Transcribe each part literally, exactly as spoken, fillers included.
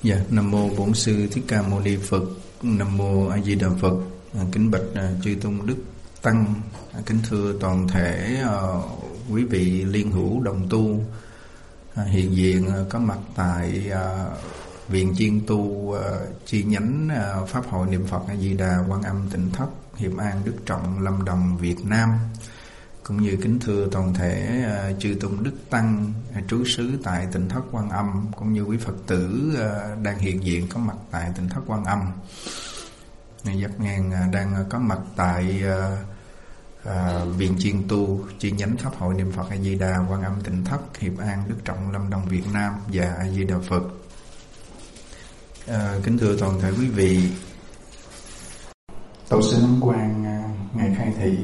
Dạ, Nam mô Bổn Sư Thích Ca Mâu Ni Phật. Nam mô A Di Đà Phật. Kính bạch chư tôn đức tăng, kính thưa toàn thể uh, quý vị liên hữu đồng tu uh, hiện diện uh, có mặt tại uh, viện chuyên tu uh, chi nhánh uh, Pháp hội Niệm Phật A Di Đà Quan Âm Tỉnh Thất, Hiệp An, Đức Trọng, Lâm Đồng, Việt Nam, cũng như kính thưa toàn thể uh, chư tôn đức tăng uh, trú xứ tại Tỉnh Thất Quan Âm, cũng như quý Phật tử uh, đang hiện diện có mặt tại Tỉnh Thất Quan Âm. Giác Ngàn uh, đang uh, có mặt tại uh, uh, viện chuyên tu chi nhánh Pháp hội Niệm Phật A Di Đà Quan Âm Tỉnh Thất, Hiệp An, Đức Trọng, Lâm Đồng, Việt Nam và A Di Đà Phật. Uh, kính thưa toàn thể quý vị, Tổ sư Ấn Quang uh, ngài khai thị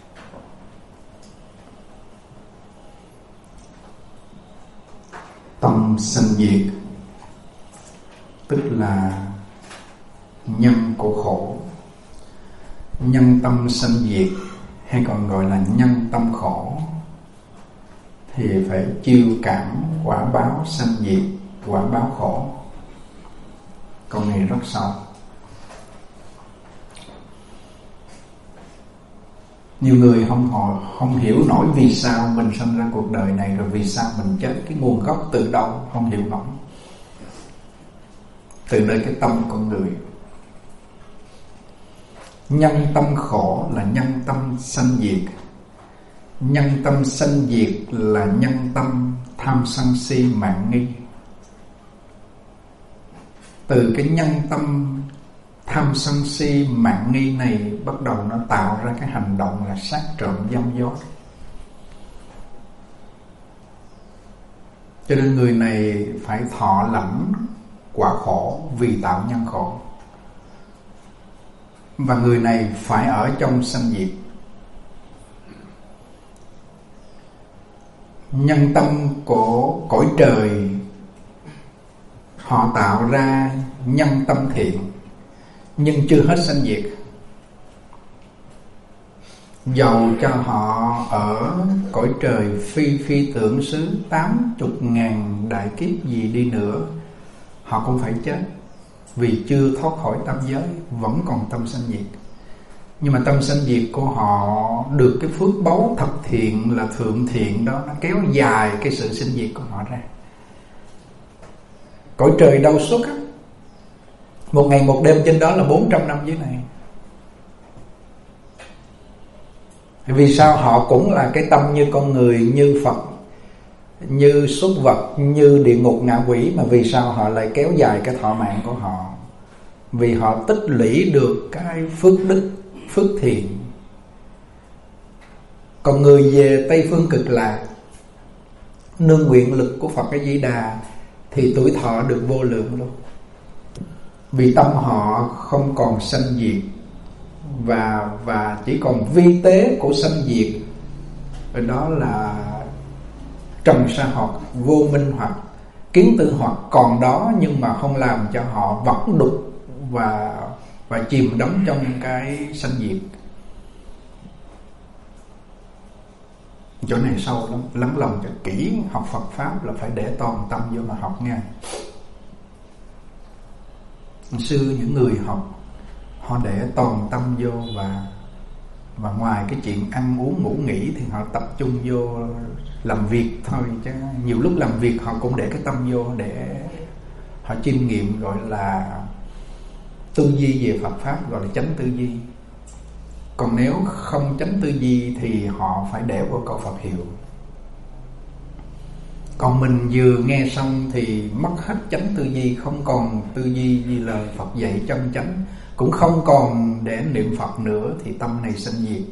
tâm sanh diệt tức là nhân của khổ. Nhân tâm sanh diệt hay còn gọi là nhân tâm khổ thì phải chịu cảm quả báo sanh diệt, quả báo khổ. Câu này rất sâu. Nhiều người không họ không hiểu nổi vì sao mình sinh ra cuộc đời này, rồi vì sao mình chết, cái nguồn gốc từ đâu không hiểu nổi. Từ đây cái tâm con người. Nhân tâm khổ là nhân tâm sanh diệt. Nhân tâm sanh diệt là nhân tâm tham sân si mạn nghi. Từ cái nhân tâm tham sân si mạn nghi này bắt đầu nó tạo ra cái hành động là sát trộm dâm dối. Cho nên người này phải thọ lãnh quả khổ vì tạo nhân khổ. Và người này phải ở trong sanh diệt. Nhân tâm của cõi trời họ tạo ra nhân tâm thiện, nhưng chưa hết sanh diệt. Dầu cho họ ở cõi trời phi phi tưởng xứ tám chục ngàn đại kiếp gì đi nữa, họ cũng phải chết, vì chưa thoát khỏi tam giới, vẫn còn tâm sanh diệt. Nhưng mà tâm sanh diệt của họ được cái phước báu thật thiện là thượng thiện đó, nó kéo dài cái sự sinh diệt của họ ra. Cõi trời đâu suốt á, một ngày một đêm trên đó là bốn trăm năm dưới này. Vì sao? Họ cũng là cái tâm như con người, như Phật, như súc vật, như địa ngục ngạ quỷ. Mà vì sao họ lại kéo dài cái thọ mạng của họ? Vì họ tích lũy được cái phước đức, phước thiện. Còn người về Tây Phương Cực Lạc, nương nguyện lực của Phật A Di Đà, thì tuổi thọ được vô lượng luôn. Vì tâm họ không còn sanh diệt, Và và chỉ còn vi tế của sanh diệt. Và đó là trần sa hoặc, vô minh hoặc, kiến tư hoặc còn đó, nhưng mà không làm cho họ vẫn đục và và chìm đắm trong cái sanh diệt. Chỗ này sâu lắm, lắng lòng cho kỹ. Học Phật Pháp là phải để toàn tâm vô mà học nha. Sư những người học họ để toàn tâm vô, và và ngoài cái chuyện ăn uống ngủ nghỉ thì họ tập trung vô làm việc thôi. Chứ nhiều lúc làm việc họ cũng để cái tâm vô để họ chiêm nghiệm, gọi là tư duy về Phật Pháp, gọi là chánh tư duy. Còn nếu không chánh tư duy thì họ phải để vào câu Phật hiệu. Còn mình vừa nghe xong thì mất hết chánh tư duy, không còn tư duy như lời Phật dạy chân chánh, cũng không còn để niệm Phật nữa, thì tâm này sanh diệt.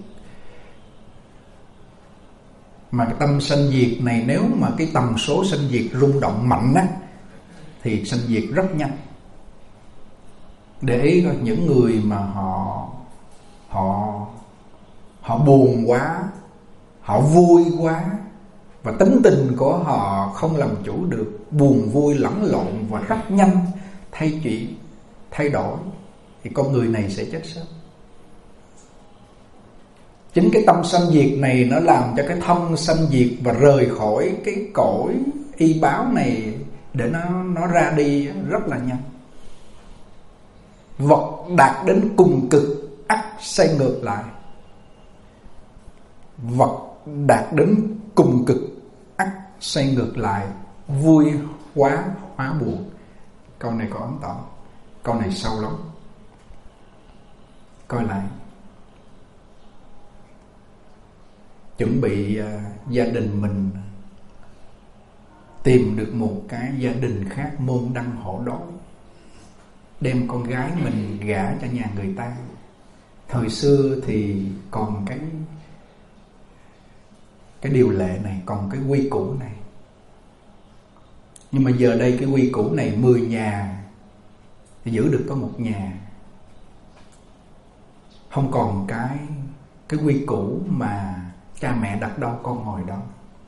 Mà cái tâm sanh diệt này, nếu mà cái tần số sanh diệt rung động mạnh á, thì sanh diệt rất nhanh. Để ý coi, những người mà họ họ họ buồn quá, họ vui quá, và tính tình của họ không làm chủ được, buồn vui lẫn lộn và rất nhanh thay chuyển, thay đổi, thì con người này sẽ chết sớm. Chính cái tâm sanh diệt này nó làm cho cái thân sanh diệt và rời khỏi cái cõi y báo này để nó nó ra đi rất là nhanh. Vật đạt đến cùng cực ắt xoay ngược lại. Vật đạt đến cùng cực ắt xoay ngược lại, vui quá hóa buồn. Câu này có ấn tượng, câu này sâu lắm. Coi lại. Chuẩn bị uh, gia đình mình tìm được một cái gia đình khác môn đăng hộ đối, đem con gái mình gả cho nhà người ta. Thời xưa thì còn cái cái điều lệ này, còn cái quy củ này. Nhưng mà giờ đây cái quy củ này mười nhà thì giữ được có một nhà. Không còn cái cái quy củ mà cha mẹ đặt đâu con ngồi đó.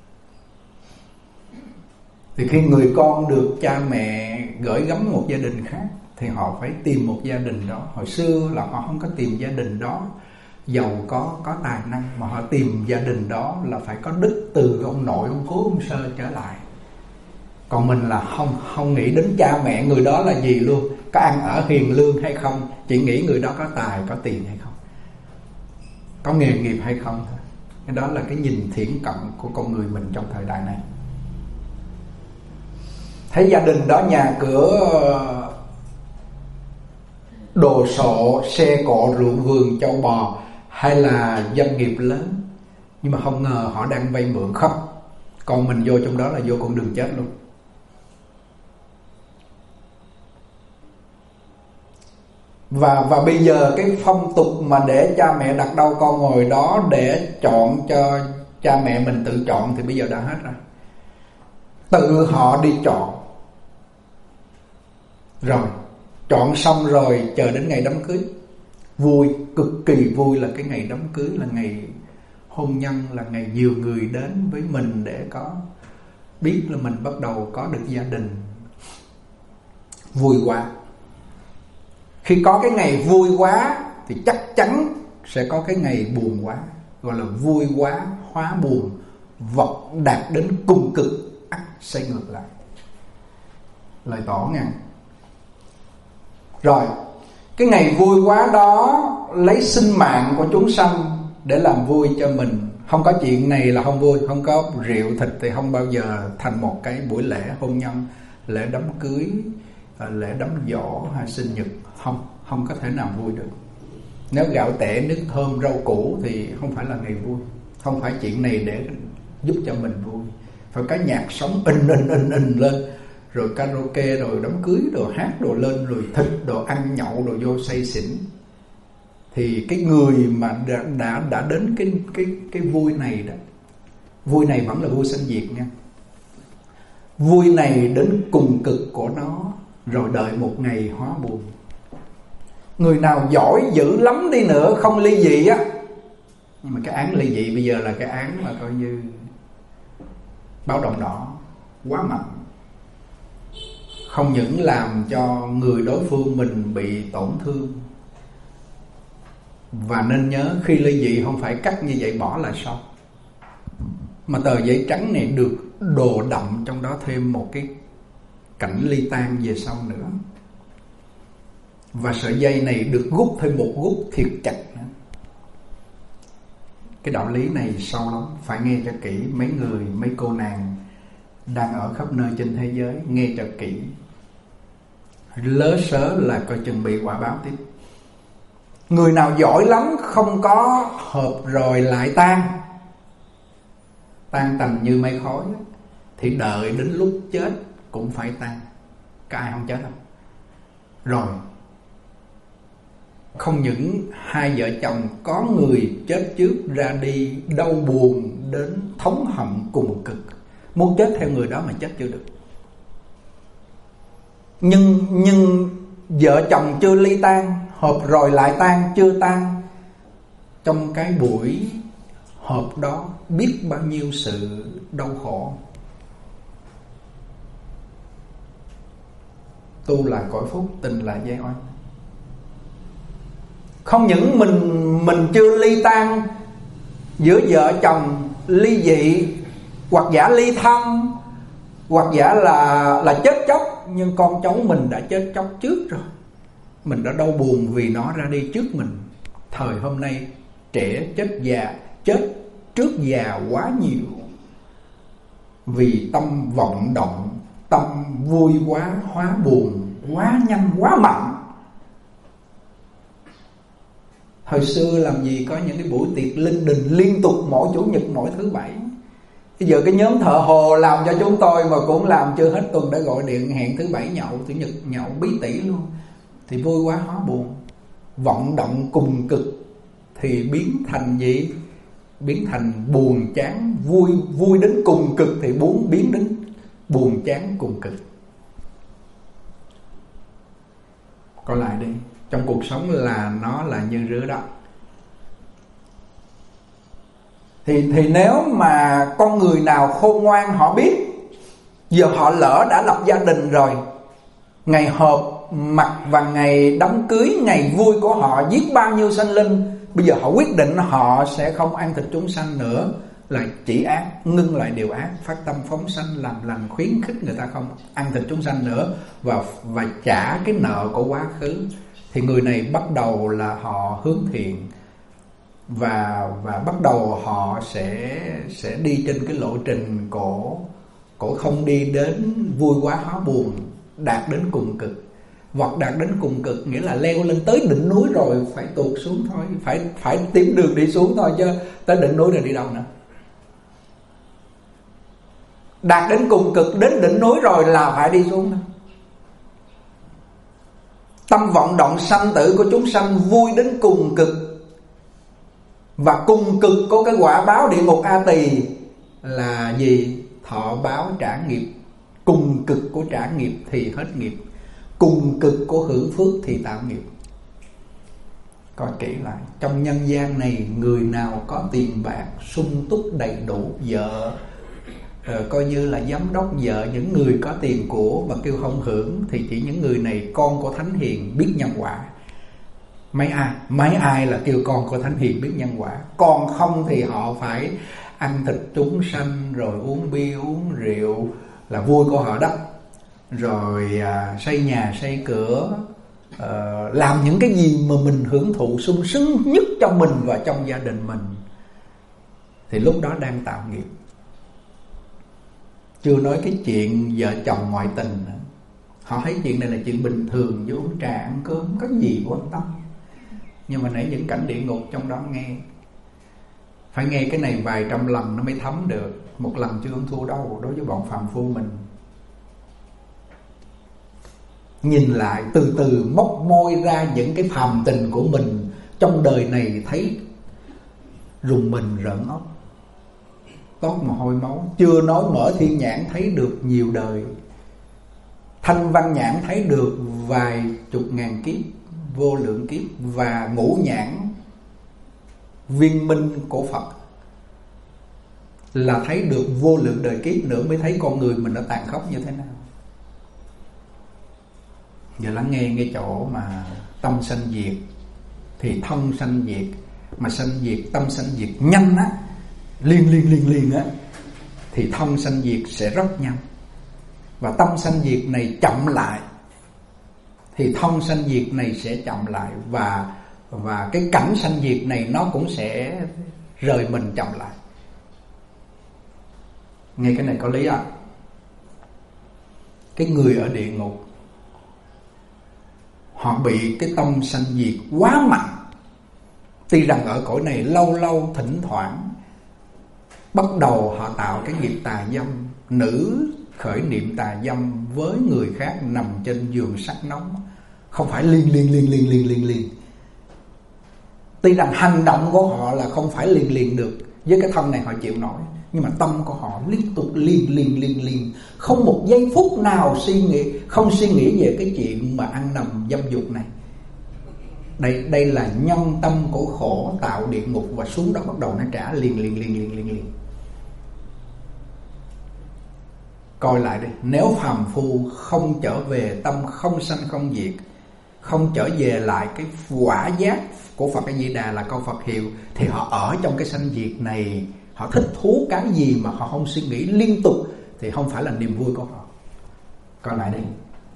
Thì khi người con được cha mẹ gửi gắm một gia đình khác thì họ phải tìm một gia đình đó. Hồi xưa là họ không có tìm gia đình đó giàu có, có tài năng, mà họ tìm gia đình đó là phải có đức từ ông nội, ông cố, ông sơ trở lại. Còn mình là không không nghĩ đến cha mẹ người đó là gì luôn, có ăn ở hiền lương hay không, chỉ nghĩ người đó có tài, có tiền hay không, có nghề nghiệp hay không thôi. Cái đó là cái nhìn thiển cận của con người mình trong thời đại này. Thấy gia đình đó nhà cửa đồ sộ, xe cộ, rượu vườn, châu bò, hay là doanh nghiệp lớn, nhưng mà không ngờ họ đang vay mượn không. Còn mình vô trong đó là vô con đường chết luôn. Và, và bây giờ cái phong tục mà để cha mẹ đặt đâu con ngồi đó để chọn cho cha mẹ mình tự chọn thì bây giờ đã hết rồi. Tự họ đi chọn. Rồi, chọn xong rồi chờ đến ngày đám cưới. Vui, cực kỳ vui là cái ngày đám cưới, là ngày hôn nhân, là ngày nhiều người đến với mình để có biết là mình bắt đầu có được gia đình. Vui quá. Khi có cái ngày vui quá thì chắc chắn sẽ có cái ngày buồn quá, gọi là vui quá hóa buồn. Vật đạt đến cùng cực ắt xoay ngược lại. Lời tỏ nha. Rồi, cái ngày vui quá đó lấy sinh mạng của chúng sanh để làm vui cho mình. Không có chuyện này là không vui. Không có rượu thịt thì không bao giờ thành một cái buổi lễ hôn nhân, lễ đám cưới, lễ đám giỗ hay sinh nhật. Không, không có thể nào vui được. Nếu gạo tẻ, nước thơm, rau củ thì không phải là ngày vui. Không phải chuyện này để giúp cho mình vui. Phải có nhạc sống in in in in lên, rồi karaoke, rồi đám cưới, rồi hát đồ lên, rồi thịt, đồ ăn nhậu, đồ vô say xỉn. Thì cái người mà đã đã, đã đến cái cái cái vui này đó, vui này vẫn là vui sanh diệt nha. Vui này đến cùng cực của nó, rồi đợi một ngày hóa buồn. Người nào giỏi dữ lắm đi nữa không ly dị á, nhưng mà cái án ly dị bây giờ là cái án mà coi như báo động đỏ quá mạnh. Không những làm cho người đối phương mình bị tổn thương. Và nên nhớ khi ly dị không phải cắt như vậy bỏ là xong, mà tờ giấy trắng này được đồ đậm trong đó thêm một cái cảnh ly tan về sau nữa. Và sợi dây này được gút thêm một gút thiệt chặt nữa. Cái đạo lý này sâu lắm, phải nghe cho kỹ. Mấy người, mấy cô nàng đang ở khắp nơi trên thế giới, nghe cho kỹ. Lớ sớ là coi chừng bị quả báo tiếp. Người nào giỏi lắm không có hợp rồi lại tan, tan tành như mây khói, thì đợi đến lúc chết cũng phải tan. Có ai không chết không? Rồi, không những hai vợ chồng có người chết trước ra đi đau buồn đến thống hận cùng cực, muốn chết theo người đó mà chết chưa được. Nhưng nhưng vợ chồng chưa ly tan, hợp rồi lại tan, chưa tan. Trong cái buổi họp đó biết bao nhiêu sự đau khổ. Tu là cõi phúc, tình là giai oanh. Không những mình mình chưa ly tan, giữa vợ chồng ly dị hoặc giả ly thân, Hoặc giả là là chết chóc, nhưng con cháu mình đã chết chóc trước rồi, mình đã đau buồn vì nó ra đi trước mình. Thời hôm nay trẻ chết già, chết trước già quá nhiều, vì tâm vọng động, tâm vui quá hóa buồn, quá nhanh quá mạnh. Hồi xưa làm gì có những cái buổi tiệc linh đình liên tục mỗi chủ nhật, mỗi thứ bảy. Bây giờ cái nhóm thợ hồ làm cho chúng tôi mà cũng làm chưa hết tuần đã gọi điện hẹn thứ bảy nhậu, chủ nhật nhậu bí tỉ luôn. Thì vui quá hóa buồn. Vọng động cùng cực thì biến thành gì? Biến thành buồn chán. Vui vui đến cùng cực thì muốn biến đến buồn chán cùng cực. Coi lại đi, trong cuộc sống là nó là như rứa đó. Thì, thì nếu mà con người nào khôn ngoan họ biết, giờ họ lỡ đã lập gia đình rồi, ngày họp mặt và ngày đám cưới, ngày vui của họ giết bao nhiêu sanh linh, bây giờ họ quyết định họ sẽ không ăn thịt chúng sanh nữa, là chỉ ác, ngưng lại điều ác, phát tâm phóng sanh, làm lành, khuyến khích người ta không ăn thịt chúng sanh nữa, và, và trả cái nợ của quá khứ. Thì người này bắt đầu là họ hướng thiện, và và bắt đầu họ sẽ sẽ đi trên cái lộ trình của của không đi đến vui quá hóa buồn, đạt đến cùng cực. Hoặc đạt đến cùng cực nghĩa là leo lên tới đỉnh núi rồi phải tụt xuống thôi, phải phải tìm đường đi xuống thôi, chứ tới đỉnh núi rồi đi đâu nữa. Đạt đến cùng cực, đến đỉnh núi rồi là phải đi xuống. Tâm vọng động sanh tử của chúng sanh vui đến cùng cực, và cùng cực có cái quả báo địa ngục A Tỳ là gì? Thọ báo trả nghiệp. Cùng cực của trả nghiệp thì hết nghiệp, cùng cực của hưởng phước thì tạo nghiệp. Coi kỹ lại, trong nhân gian này người nào có tiền bạc sung túc đầy đủ, vợ ờ, coi như là giám đốc vợ, những người có tiền của mà kêu không hưởng thì chỉ những người này con của thánh hiền biết nhân quả. Mấy ai mấy ai là kêu con của thánh hiền biết nhân quả. Còn không thì họ phải ăn thịt chúng sanh, rồi uống bia uống rượu là vui của họ đó, rồi à, xây nhà xây cửa, à, làm những cái gì mà mình hưởng thụ sung sướng nhất cho mình và trong gia đình mình, thì lúc đó đang tạo nghiệp. Chưa nói cái chuyện vợ chồng ngoại tình nữa. Họ thấy chuyện này là chuyện bình thường, vô uống trà ăn cơm có gì quan tâm. Nhưng mà nãy những cảnh địa ngục trong đó nghe, phải nghe cái này vài trăm lần nó mới thấm được. Một lần chưa không thua đâu đối với bọn phàm phu mình. Nhìn lại từ từ móc môi ra những cái phàm tình của mình trong đời này, thấy rùng mình rợn óc, toát mồ hôi máu. Chưa nói mở thiên nhãn thấy được nhiều đời, thanh văn nhãn thấy được vài chục ngàn kiếp, vô lượng kiếp, và ngũ nhãn viên minh của Phật là thấy được vô lượng đời kiếp nữa, mới thấy con người mình nó tàn khốc như thế nào. Giờ lắng nghe cái chỗ mà tâm sanh diệt thì thân sanh diệt, mà sanh diệt tâm sanh diệt nhanh á, liền liền liền liền á, thì thân sanh diệt sẽ rất nhanh. Và tâm sanh diệt này chậm lại thì thân sanh diệt này sẽ chậm lại, và và cái cảnh sanh diệt này nó cũng sẽ rời mình chậm lại. Nghe cái này có lý không? Cái người ở địa ngục họ bị cái tâm sanh diệt quá mạnh. Tuy rằng ở cõi này lâu lâu thỉnh thoảng bắt đầu họ tạo cái nghiệp tà dâm, nữ khởi niệm tà dâm với người khác nằm trên giường sắc nóng, không phải liền liền liền liền liền liền liền. Tuy rằng hành động của họ là không phải liền liền được, với cái thân này họ chịu nổi, nhưng mà tâm của họ liên tục liền liền liền liền, không một giây phút nào suy nghĩ, không suy nghĩ về cái chuyện mà ăn nằm dâm dục này. Đây đây là nhân tâm của khổ tạo địa ngục, và xuống đó bắt đầu nó trả liền liền liền liền liền liền. Coi lại đi, nếu phàm phu không trở về tâm không sanh không diệt, không trở về lại cái quả giác của Phật A Di Đà là câu Phật hiệu, thì họ ở trong cái sanh diệt này, họ thích thú cái gì mà họ không suy nghĩ liên tục, thì không phải là niềm vui của họ. Còn lại đây,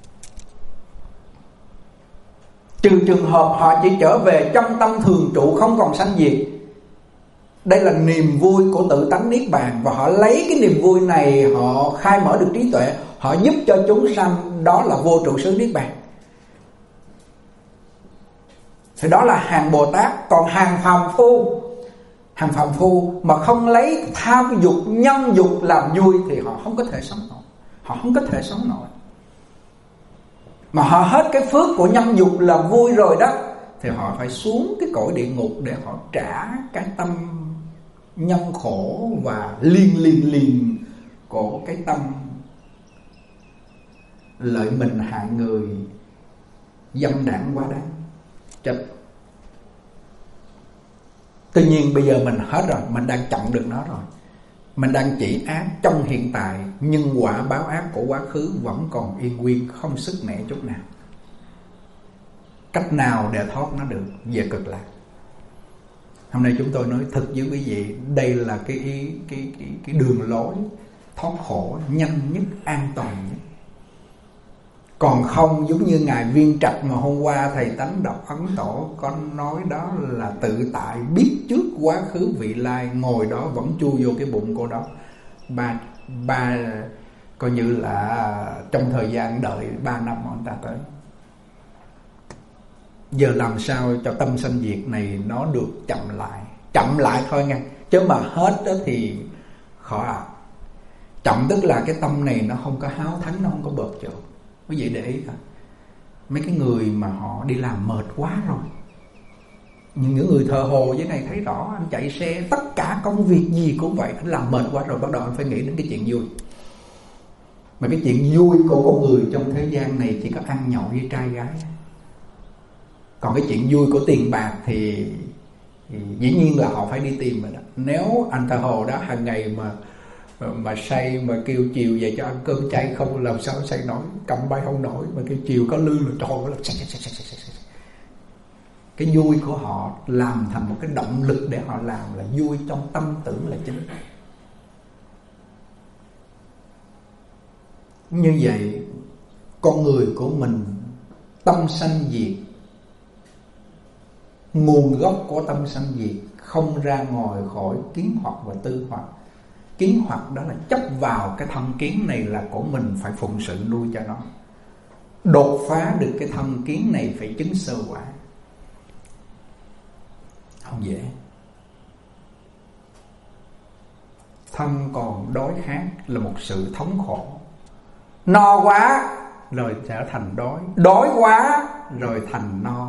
trừ trường hợp họ chỉ trở về trong tâm thường trụ không còn sanh diệt, đây là niềm vui của tự tánh niết bàn, và họ lấy cái niềm vui này họ khai mở được trí tuệ, họ giúp cho chúng sanh, đó là vô trụ xứ niết bàn. Thì đó là hàng Bồ Tát. Còn hàng phàm phu, hàng phàm phu mà không lấy tham dục, nhân dục làm vui thì họ không có thể sống nổi. Họ không có thể sống nổi. Mà họ hết cái phước của nhân dục làm vui rồi đó, thì họ phải xuống cái cõi địa ngục để họ trả cái tâm nhân khổ và liên liên liên của cái tâm lợi mình hại người, dâm đảng quá đáng chấp. Tuy nhiên bây giờ mình hết rồi, mình đang chọn được nó rồi. Mình đang chỉ ác trong hiện tại, nhưng quả báo ác của quá khứ vẫn còn yên nguyên, không sức mẻ chút nào. Cách nào để thoát nó được về cực lạc? Hôm nay chúng tôi nói thật với quý vị, đây là cái cái cái cái đường lối thoát khổ nhanh nhất, an toàn nhất. Còn không giống như ngài Viên Trạch mà hôm qua thầy Tánh Độc Ấn Tổ có nói, đó là tự tại biết trước quá khứ vị lai, ngồi đó vẫn chui vô cái bụng cô đó. Ba ba coi như là trong thời gian đợi ba năm mà người ta tới. Giờ làm sao cho tâm sanh diệt này nó được chậm lại, chậm lại thôi nghe, chứ mà hết đó thì khó ạ. À. Chậm tức là cái tâm này nó không có háo thắng, nó không có bợt trộn. Quý vị để ý thôi, mấy cái người mà họ đi làm mệt quá rồi, nhưng những người thợ hồ với này thấy rõ, anh chạy xe, tất cả công việc gì cũng vậy, anh làm mệt quá rồi, bắt đầu anh phải nghĩ đến cái chuyện vui. Mà cái chuyện vui của con người trong thế gian này chỉ có ăn nhậu với trai gái. Còn cái chuyện vui của tiền bạc thì, thì dĩ nhiên là họ phải đi tìm rồi đó. Nếu anh thợ hồ đó hàng ngày mà mà say mà kêu chiều về cho ăn cơm chay không, làm sao say nổi, cầm bay không nổi, mà kêu chiều có lư là tròn là say, say, say, say, say. Cái vui của họ làm thành một cái động lực để họ làm là vui trong tâm tưởng là chính. Như vậy con người của mình tâm sanh diệt, nguồn gốc của tâm sanh diệt không ra ngoài khỏi kiến hoặc và tư hoặc. Kiến hoặc đó là chấp vào cái thân kiến này là của mình, phải phụng sự nuôi cho nó. Đột phá được cái thân kiến này phải chứng sơ quả, không dễ. Thân còn đói khát là một sự thống khổ. No quá rồi trở thành đói, đói quá rồi thành no,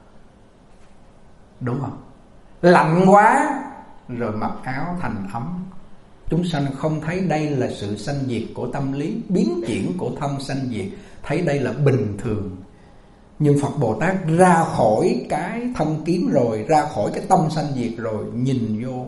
đúng không? Lạnh quá rồi mặc áo thành ấm. Chúng sanh không thấy đây là sự sanh diệt của tâm lý, biến chuyển của thân sanh diệt, thấy đây là bình thường. Nhưng Phật Bồ Tát ra khỏi cái thân kiến rồi, ra khỏi cái tâm sanh diệt rồi, nhìn vô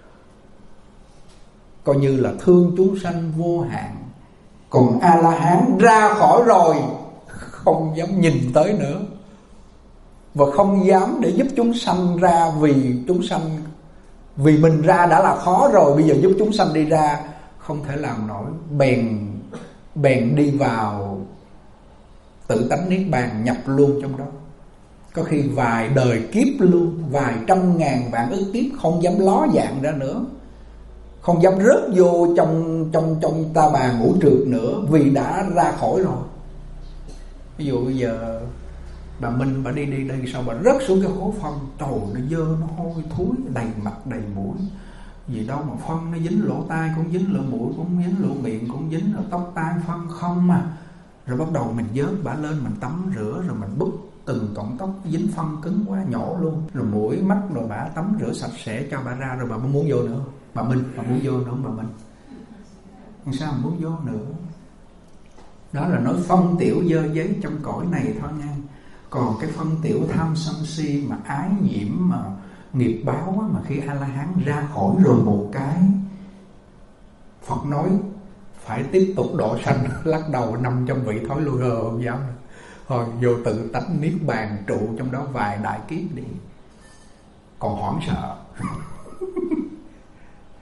coi như là thương chúng sanh vô hạn. Còn A-la-hán ra khỏi rồi, không dám nhìn tới nữa, và không dám để giúp chúng sanh ra, vì chúng sanh, vì mình ra đã là khó rồi, bây giờ giúp chúng sanh đi ra không thể làm nổi. Bèn bèn đi vào tự tánh niết bàn, nhập luôn trong đó. Có khi vài đời kiếp luôn, vài trăm ngàn vạn ức kiếp không dám ló dạng ra nữa, không dám rớt vô trong trong trong ta bà ngũ trượt nữa, vì đã ra khỏi rồi. Ví dụ bây giờ bà Minh bà đi đi đây, sao bà rớt xuống cái hố phân, trời nó dơ, nó hôi thối, đầy mặt đầy mũi, gì đâu mà phân nó dính lỗ tai cũng dính, lỗ mũi cũng dính, lỗ miệng cũng dính, ở tóc tai phân không mà. Rồi bắt đầu mình vớt bả lên, mình tắm rửa, rồi mình bứt từng cọng tóc dính phân cứng quá nhổ luôn, rồi mũi mắt rồi bả tắm rửa sạch sẽ cho bả ra, rồi bà muốn vô nữa. Bà Minh, bà muốn vô nữa không bà Minh? Sao mà muốn vô nữa? Đó là nói phân tiểu dơ giấy trong cõi này thôi nha. Còn cái phân tiểu tham sân si mà ái nhiễm mà nghiệp báo á, mà khi A-la-hán ra khỏi rồi một cái, Phật nói phải tiếp tục độ sanh, lắc đầu nằm trong vị thói lui hờ không dám. Thôi vô tự tánh niết bàn trụ trong đó vài đại kiếp đi, còn hoảng sợ.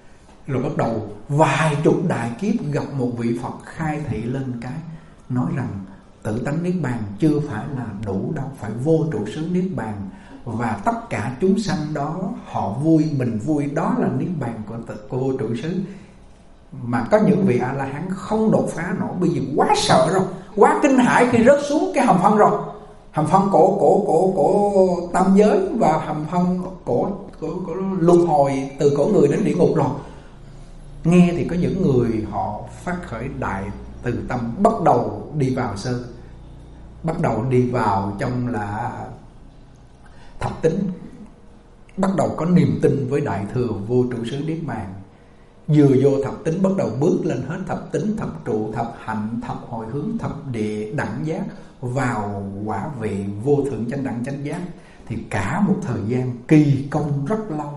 Rồi bắt đầu vài chục đại kiếp gặp một vị Phật khai thị lên cái, nói rằng tự tánh Niết Bàn chưa phải là đủ đâu, phải vô trụ xứ Niết Bàn. Và tất cả chúng sanh đó họ vui, mình vui, đó là Niết Bàn của, của vô trụ xứ. Mà có những vị A-la-hán không đột phá nổi, bởi vì quá sợ rồi, quá kinh hãi khi rớt xuống cái hầm phân rồi. Hầm phân của, của, của, của tam giới và hầm phân của, của, của luân hồi từ cõi người đến địa ngục rồi. Nghe thì có những người họ phát khởi đại từ tâm, bắt đầu đi vào sơ, bắt đầu đi vào trong là thập tính, bắt đầu có niềm tin với đại thừa vô trụ xứ Niết Bàn. Vừa vô thập tính bắt đầu bước lên hết thập tính, thập trụ, thập hạnh, thập hồi hướng, thập địa, đẳng giác, vào quả vị vô thượng chánh đẳng chánh giác. Thì cả một thời gian kỳ công rất lâu.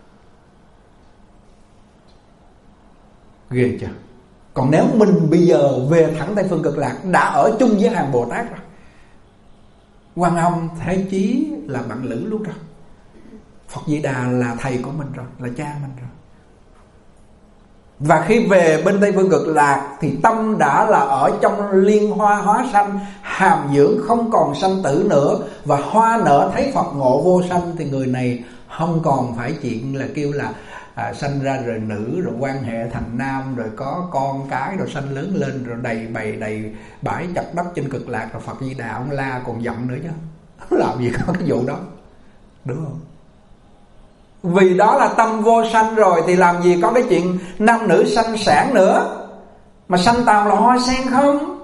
Ghê chưa? Còn nếu mình bây giờ về thẳng Tây Phương Cực Lạc, đã ở chung với hàng Bồ Tát rồi, Quan Âm Thế Chí là bạn lữ luôn rồi, Phật Di Đà là thầy của mình rồi, là cha mình rồi. Và khi về bên Tây Phương Cực Lạc thì tâm đã là ở trong liên hoa hóa sanh, hàm dưỡng không còn sanh tử nữa. Và hoa nở thấy Phật ngộ vô sanh, thì người này không còn phải chuyện là kêu là à, sanh ra rồi nữ, rồi quan hệ thành nam, rồi có con cái, rồi sanh lớn lên, rồi đầy bầy đầy bãi chặt đất trên Cực Lạc. Rồi Phật Di Đà ông la còn giận nữa chứ, làm gì có cái vụ đó, đúng không? Vì đó là tâm vô sanh rồi, thì làm gì có cái chuyện nam nữ sanh sản nữa. Mà sanh tào là hoa sen không?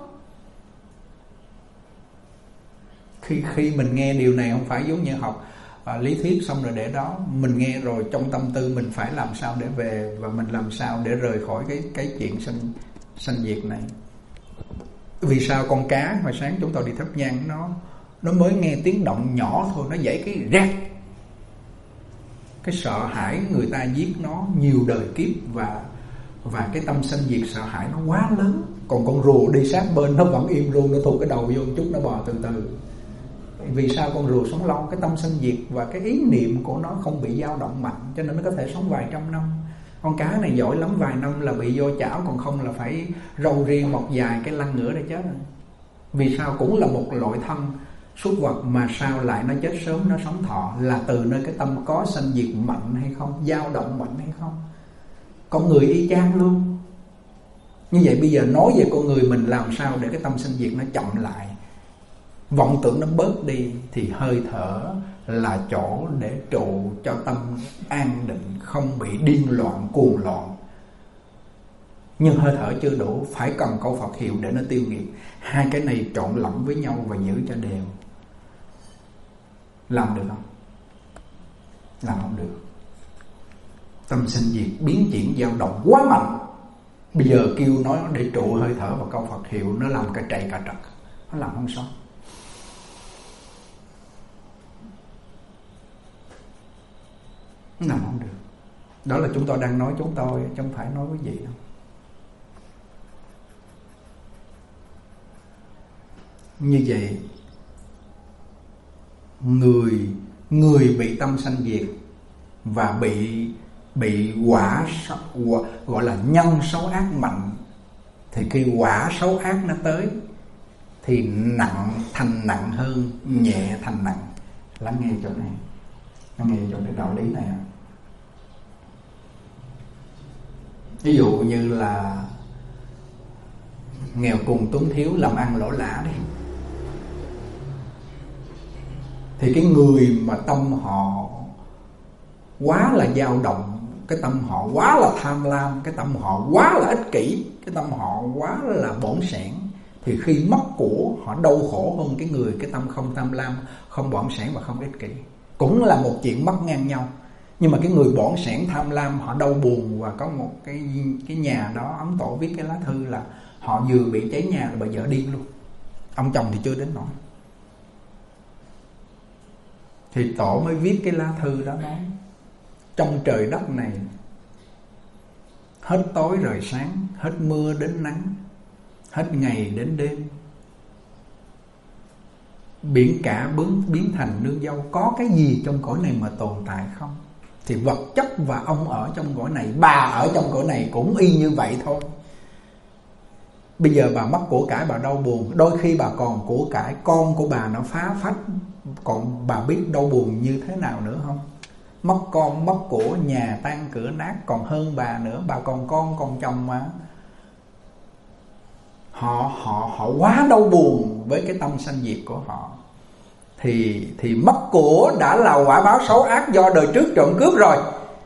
Khi khi mình nghe điều này, không phải giống như học à, lý thuyết xong rồi để đó. Mình nghe rồi trong tâm tư mình phải làm sao để về, và mình làm sao để rời khỏi cái cái chuyện sanh sanh diệt này. Vì sao con cá hồi sáng chúng tôi đi thắp nhang, nó nó mới nghe tiếng động nhỏ thôi, nó dậy cái rét. Cái sợ hãi người ta giết nó nhiều đời kiếp, và và cái tâm sanh diệt sợ hãi nó quá lớn. Còn con rùa đi sát bên nó vẫn im ru, nó thu cái đầu vô một chút, nó bò từ từ. Vì sao con rùa sống lâu? Cái tâm sanh diệt và cái ý niệm của nó không bị dao động mạnh, cho nên nó có thể sống vài trăm năm. Con cá này giỏi lắm, vài năm là bị vô chảo, còn không là phải râu riêng mọc dài cái lăn ngửa để chết. Vì sao? Cũng là một loại thân súc vật, mà sao lại nó chết sớm, nó sống thọ? Là từ nơi cái tâm có sanh diệt mạnh hay không, dao động mạnh hay không. Con người y chang luôn. Như vậy bây giờ nói về con người mình, làm sao để cái tâm sanh diệt nó chậm lại, vọng tưởng nó bớt đi, thì hơi thở là chỗ để trụ cho tâm an định, không bị điên loạn, cuồng loạn. Nhưng hơi thở chưa đủ, phải cần câu Phật hiệu để nó tiêu nghiệp. Hai cái này trộn lẫn với nhau và giữ cho đều. Làm được không? Làm không được. Tâm sinh diệt biến chuyển dao động quá mạnh. Bây giờ kêu nói để trụ hơi thở và câu Phật hiệu, nó làm cả chạy cả trật, nó làm không xong. Nó làm không được. Đó là chúng tôi đang nói chúng tôi, chứ không phải nói quý vị đâu. Như vậy, người người bị tâm sanh diệt và bị bị quả, quả gọi là nhân xấu ác mạnh, thì khi quả xấu ác nó tới thì nặng thành nặng hơn, nhẹ thành nặng. Lắng nghe chỗ này, lắng nghe chỗ này đạo lý này. Ví dụ như là nghèo cùng túng thiếu, làm ăn lỗ lã đi, thì cái người mà tâm họ quá là dao động, cái tâm họ quá là tham lam, cái tâm họ quá là ích kỷ, cái tâm họ quá là bổn sẻn, thì khi mất của họ đau khổ hơn cái người cái tâm không tham lam, không bổn sẻn và không ích kỷ. Cũng là một chuyện mất ngang nhau. Nhưng mà cái người bổn sẻn tham lam họ đau buồn, và có một cái cái nhà đó ông tổ viết cái lá thư là họ vừa bị cháy nhà rồi bà vợ điên luôn. Ông chồng thì chưa đến nỗi. Thì tổ mới viết cái lá thư đó, nói trong trời đất này, hết tối rời sáng, hết mưa đến nắng, hết ngày đến đêm, biển cả biến, biến thành nương dâu, có cái gì trong cõi này mà tồn tại không? Thì vật chất và ông ở trong cõi này, bà ở trong cõi này cũng y như vậy thôi. Bây giờ bà mất của cải bà đau buồn, đôi khi bà còn của cải, con của bà nó phá phách, còn bà biết đau buồn như thế nào nữa không? Mất con, mất của, nhà tan cửa nát còn hơn bà nữa. Bà còn con còn chồng mà. Họ họ họ quá đau buồn với cái tâm sanh diệt của họ. Thì thì mất của đã là quả báo xấu ác do đời trước trộm cướp rồi.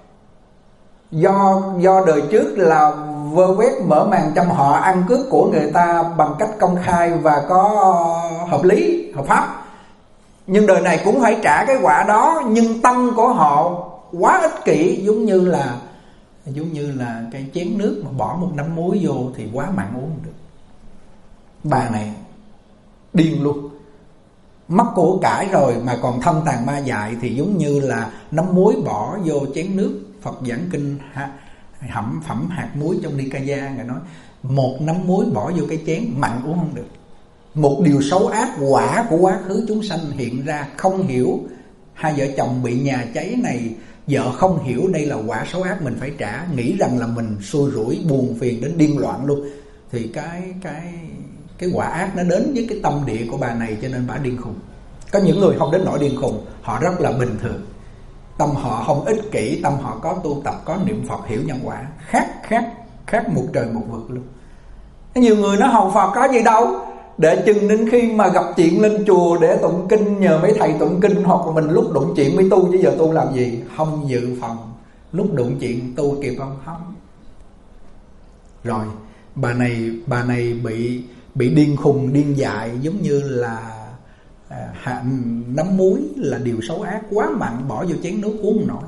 Do do đời trước là vơ vét mở màn trăm họ, ăn cướp của người ta bằng cách công khai và có hợp lý, hợp pháp. Nhưng đời này cũng phải trả cái quả đó. Nhưng tâm của họ quá ích kỷ, giống như là giống như là cái chén nước mà bỏ một nắm muối vô thì quá mặn uống không được. Bà này điên luôn. Mất của cải rồi mà còn thân tàn ma dại, thì giống như là nắm muối bỏ vô chén nước. Phật giảng kinh hẩm phẩm hạt muối trong Nikaya, người nói một nắm muối bỏ vô cái chén mặn uống không được. Một điều xấu ác quả của quá khứ chúng sanh hiện ra, không hiểu. Hai vợ chồng bị nhà cháy này, vợ không hiểu đây là quả xấu ác mình phải trả, nghĩ rằng là mình xui rủi buồn phiền đến điên loạn luôn. Thì cái cái cái quả ác nó đến với cái tâm địa của bà này, cho nên bà điên khùng. Có những người không đến nỗi điên khùng, họ rất là bình thường. Tâm họ không ích kỷ, tâm họ có tu tập, có niệm Phật, hiểu nhân quả. Khác khác khác một trời một vực luôn. Nhiều người nói hầu Phật có gì đâu, để chừng đến khi mà gặp chuyện lên chùa để tụng kinh, nhờ mấy thầy tụng kinh, hoặc là mình lúc đụng chuyện mới tu. Chứ giờ tu làm gì? Không dự phòng, lúc đụng chuyện tu kịp không? Không. Rồi bà này bà này bị bị điên khùng, điên dại, giống như là à, nắm muối là điều xấu ác, quá mặn bỏ vô chén nước uống nổi.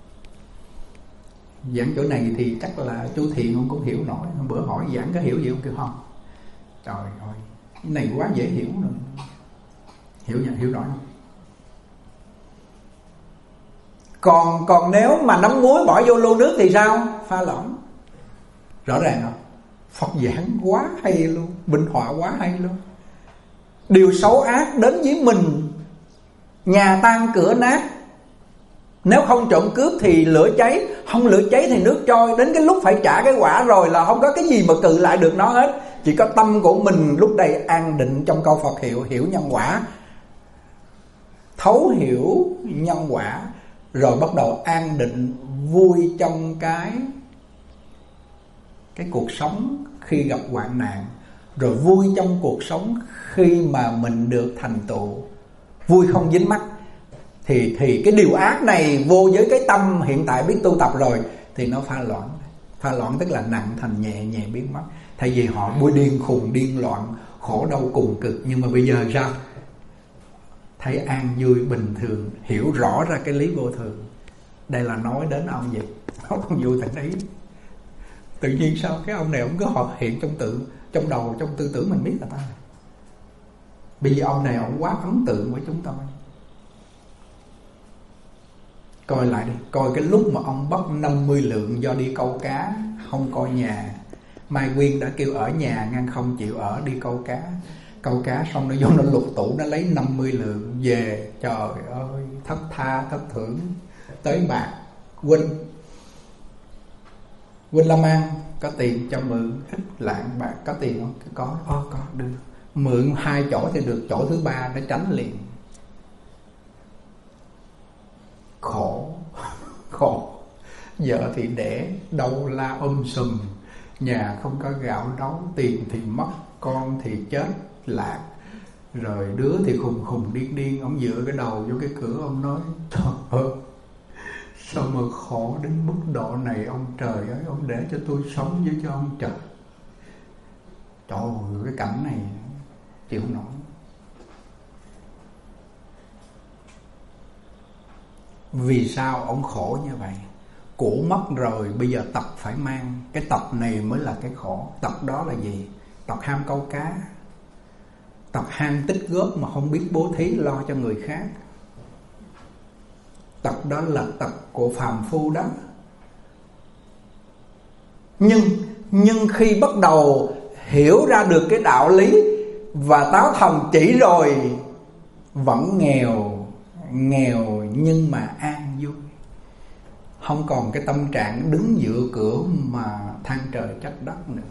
Giảng chỗ này thì chắc là chú Thiện không có hiểu nổi. Bữa hỏi giảng có hiểu gì không? Kêu không. Trời ơi, cái này quá dễ hiểu rồi. Hiểu nhận hiểu nổi không? Còn còn nếu mà nắm muối bỏ vô lu nước thì sao? Pha loãng. Rõ ràng không? Phật giảng quá hay luôn, minh họa quá hay luôn. Điều xấu ác đến với mình, nhà tan cửa nát. Nếu không trộm cướp thì lửa cháy, không lửa cháy thì nước trôi. Đến cái lúc phải trả cái quả rồi là không có cái gì mà cự lại được nó hết. Chỉ có tâm của mình lúc đây an định trong câu Phật hiệu, hiểu nhân quả, thấu hiểu nhân quả, rồi bắt đầu an định vui trong cái cái cuộc sống khi gặp hoạn nạn, rồi vui trong cuộc sống khi mà mình được thành tựu, vui không dính mắc. Thì thì cái điều ác này vô với cái tâm hiện tại biết tu tập rồi thì nó pha loãng. Pha loãng tức là nặng thành nhẹ, nhẹ biến mất. Thay vì họ bôi điên khùng, điên loạn, khổ đau cùng cực. Nhưng mà bây giờ sao? Thấy an vui bình thường, hiểu rõ ra cái lý vô thường. Đây là nói đến ông gì? Ông vui thành ý. Tự nhiên sao cái ông này ông cứ họ hiện trong tự, trong đầu, trong tư tưởng mình biết là ta. Bây giờ ông này ông quá ấn tượng với chúng tôi. Coi lại đi, coi cái lúc mà ông bắt năm mươi lượng do đi câu cá, không coi nhà. Mai Quyên đã kêu ở nhà, ngăn không chịu ở, đi câu cá. Câu cá xong nó vô nó lục tủ, nó lấy năm mươi lượng về. Trời ơi, thất tha, thất thưởng. Tới bạc, Quynh Quynh Lâm An, có tiền cho mượn, ít lạng bạc, có tiền không? Có, có, có, đưa. Mượn hai chỗ thì được chỗ thứ ba, nó tránh liền. Khổ, khổ. Vợ thì đẻ, đau la um sùm. Nhà không có gạo nấu, tiền thì mất, con thì chết lạc. Rồi đứa thì khùng khùng điên điên. Ông dựa cái đầu vô cái cửa, ông nói trời ơi, sao mà khổ đến mức độ này ông trời ơi, ông để cho tôi sống với cho ông trời. Trời ơi, cái cảnh này chịu không nổi. Vì sao ông khổ như vậy? Cũ mất rồi, bây giờ tập phải mang. Cái tập này mới là cái khổ. Tập đó là gì? Tập ham câu cá, tập ham tích góp mà không biết bố thí lo cho người khác. Tập đó là tập của phàm phu đó. Nhưng Nhưng khi bắt đầu hiểu ra được cái đạo lý và táo thần chỉ rồi, vẫn nghèo, nghèo nhưng mà an vui. không còn cái tâm trạng đứng giữa cửa mà than trời trách đất nữa.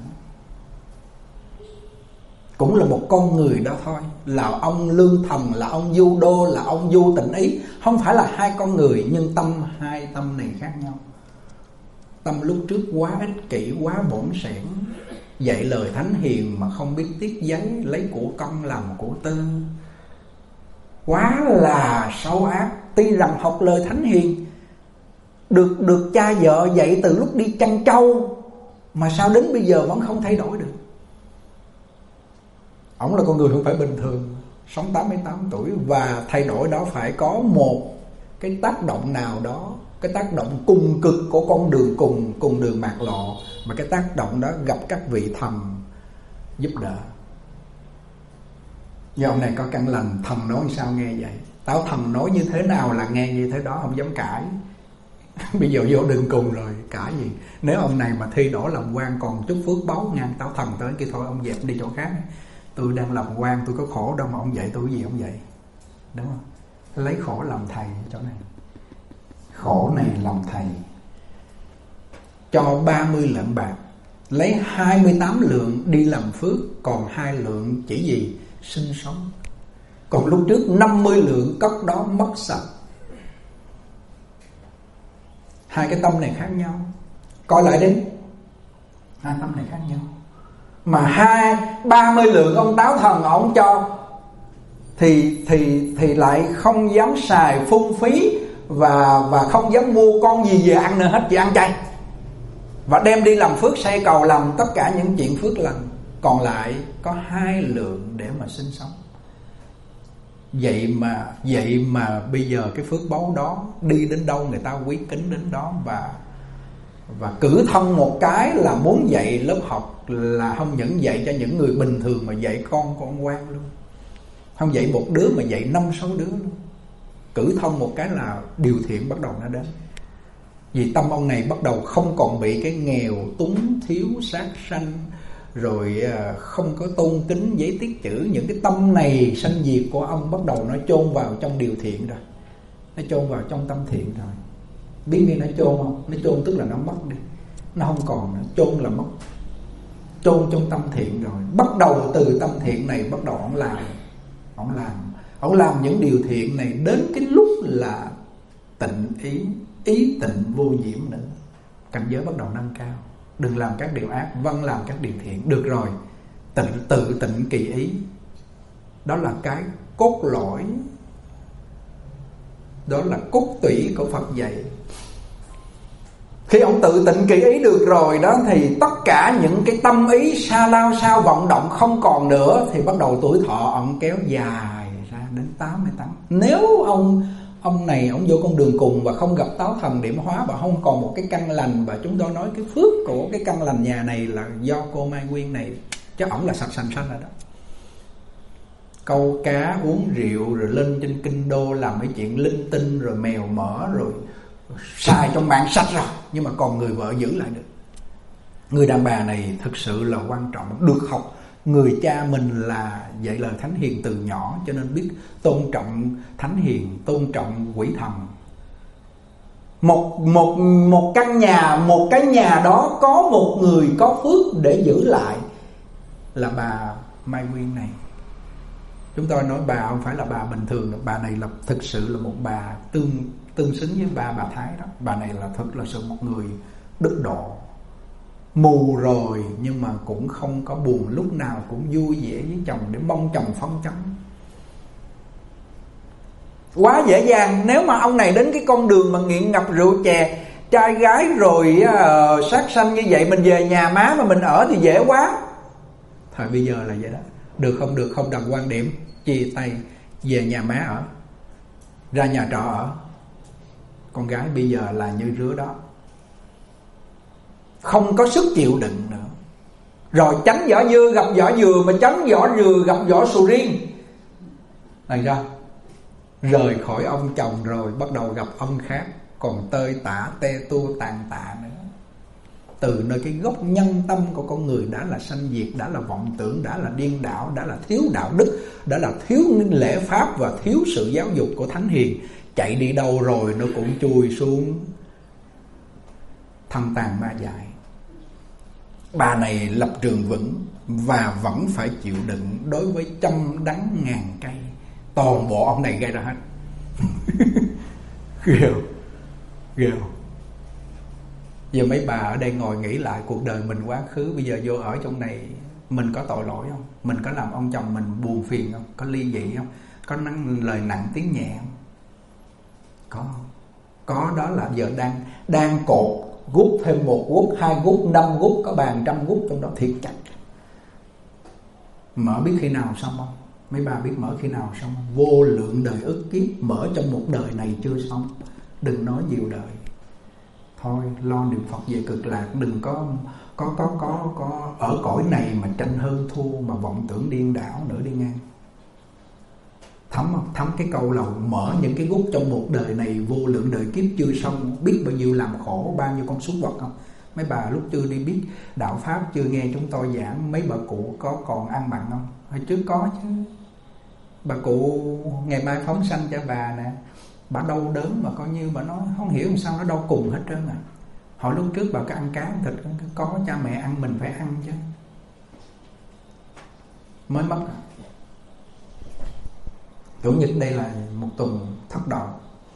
Cũng là một con người đó thôi. Là ông Lương Thần, là ông Du Đô, là ông Du Tịnh Ý. Không phải là hai con người, nhưng tâm, hai tâm này khác nhau. Tâm lúc trước quá ích kỷ, quá bổn sẻn, dạy lời thánh hiền mà không biết tiết giấy, lấy của công làm của tư, quá là xấu ác. Tuy rằng học lời thánh hiền, Được được cha vợ dạy từ lúc đi chăn trâu, mà sao đến bây giờ vẫn không thay đổi được. Ông là con người không phải bình thường, sống tám mươi tám tuổi. Và thay đổi đó phải có một cái tác động nào đó, cái tác động cùng cực của con đường cùng, cùng đường mạt lộ. Mà cái tác động đó gặp các vị thần giúp đỡ. Giờ ông này có căn lành, thần nói sao nghe vậy. Tao thần nói như thế nào là nghe như thế đó, không dám cãi. Bây giờ vô đường cùng rồi, cãi gì. Nếu ông này mà thi đổ làm quan còn chút phước báu nha, tao thần tới kia thôi ông dẹp đi chỗ khác. Tôi đang làm quan, tôi có khổ đâu mà ông dạy tôi cái gì ông dạy. Đúng không? Lấy khổ làm thầy chỗ này. Khổ này làm thầy. Cho ba mươi lượng bạc, lấy hai mươi tám lượng đi làm phước, còn hai lượng chỉ gì? Sinh sống. Còn lúc trước năm mươi lượng cất đó mất sạch. Hai cái tâm này khác nhau. Coi lại đi, hai tâm này khác nhau. Mà hai ba mươi lượng ông Táo Thần ông cho thì thì thì lại không dám xài phung phí và và không dám mua con gì về ăn nữa hết, chỉ ăn chay. Và đem đi làm phước xây cầu, làm tất cả những chuyện phước lành. Còn lại có hai lượng để mà sinh sống. Vậy mà vậy mà bây giờ cái phước báu đó đi đến đâu người ta quý kính đến đó. Và và cử thông một cái là muốn dạy lớp học, là không những dạy cho những người bình thường mà dạy con con quan luôn. Không dạy một đứa mà dạy năm sáu đứa luôn. Cử thông một cái là điều thiện bắt đầu nó đến. Vì tâm ông này bắt đầu không còn bị cái nghèo túng thiếu sát sanh, rồi không có tôn kính giấy tiết chữ. Những cái tâm này sanh diệt của ông bắt đầu nó chôn vào trong điều thiện rồi. Nó chôn vào trong tâm thiện rồi. Biết nghe nó chôn không? Nó chôn tức là nó mất đi. Nó không còn nữa. Chôn là mất. Chôn trong tâm thiện rồi. Bắt đầu từ tâm thiện này bắt đầu ông làm. Ông làm Ông làm những điều thiện này đến cái lúc là tịnh ý, ý tịnh vô nhiễm nữa. Cảnh giới bắt đầu nâng cao. Đừng làm các điều ác, vâng làm các điều thiện. Được rồi, tịnh tự tịnh kỳ ý. Đó là cái cốt lõi, đó là cốt tủy của Phật dạy. Khi ông tự tịnh kỳ ý được rồi đó, thì tất cả những cái tâm ý sa lao sao vọng động không còn nữa. Thì bắt đầu tuổi thọ ông kéo dài ra đến tám mươi tám. Nếu ông Ông này ông vô con đường cùng và không gặp Táo Thần điểm hóa, và không còn một cái căn lành. Và chúng tôi nói cái phước của cái căn lành nhà này là do cô Mai Nguyên này, chứ ổng là sạch sành xanh rồi đó. Câu cá uống rượu rồi lên trên kinh đô làm mấy chuyện linh tinh, rồi mèo mỡ, rồi xài trong mạng sạch rồi, nhưng mà còn người vợ giữ lại được. Người đàn bà này thực sự là quan trọng. Được học người cha mình là dạy lời thánh hiền từ nhỏ, cho nên biết tôn trọng thánh hiền, tôn trọng quỷ thần. Một một một căn nhà, một cái nhà đó có một người có phước để giữ lại là bà Mai Nguyên này. Chúng tôi nói bà không phải là bà bình thường, bà này là thực sự là một bà tương tương xứng với ba bà Thái đó. Bà này là thật là sự một người đức độ. Mù rồi nhưng mà cũng không có buồn, lúc nào cũng vui vẻ với chồng để mong chồng phấn chấn. Quá dễ dàng. Nếu mà ông này đến cái con đường mà nghiện ngập rượu chè, trai gái rồi uh, sát sanh như vậy, mình về nhà má mà mình ở thì dễ quá. Thời bây giờ là vậy đó. Được không được không đồng quan điểm, chia tay, về nhà má ở, ra nhà trọ ở. Con gái bây giờ là như rứa đó, không có sức chịu đựng nữa. Rồi tránh vỏ dưa gặp vỏ dừa, mà tránh vỏ dừa gặp vỏ sầu riêng. Này ra, rời khỏi ông chồng rồi bắt đầu gặp ông khác, còn tơi tả te tua tàn tạ nữa. Từ nơi cái gốc nhân tâm của con người đã là sanh diệt, đã là vọng tưởng, đã là điên đảo, đã là thiếu đạo đức, đã là thiếu lễ pháp và thiếu sự giáo dục của thánh hiền. Chạy đi đâu rồi nó cũng chui xuống Thâm tàn ma dại. Bà này lập trường vững và vẫn phải chịu đựng đối với trăm đắng ngàn cây. Toàn bộ ông này gây ra hết. Ghê không? Ghê không? Giờ mấy bà ở đây ngồi nghĩ lại cuộc đời mình quá khứ, bây giờ vô ở trong này, mình có tội lỗi không? Mình có làm ông chồng mình buồn phiền không? Có ly dị không? Có nói lời nặng tiếng nhẹ không? Có không? Có, đó là giờ đang đang cột gút thêm một gút, hai gút, năm gút, có bàn trăm gút trong đó thiệt chặt. Mở biết khi nào xong không? Mấy bà biết mở khi nào xong không? Vô lượng đời ức kiếp, mở trong một đời này chưa xong. Đừng nói nhiều đời. Thôi lo niệm Phật về cực lạc. Đừng có có có có có ở cõi này mà tranh hơn thua, mà vọng tưởng điên đảo nữa đi ngang. Thấm không? Thấm cái câu là mở những cái gút trong một đời này, vô lượng đời kiếp chưa xong, biết bao nhiêu làm khổ, bao nhiêu con súc vật không? Mấy bà lúc chưa đi biết đạo Pháp, chưa nghe chúng tôi giảng, mấy bà cụ có còn ăn mặn không? Hồi trước có chứ. Bà cụ ngày mai phóng sanh cho bà nè, bà đau đớn mà coi như bà nói không hiểu làm sao nó đau cùng hết trơn à. Hỏi lúc trước bà có ăn cá ăn thịt không? Có, cha mẹ ăn mình phải ăn chứ. Mới mất. Chủ nhật đây là một tuần thất đạo.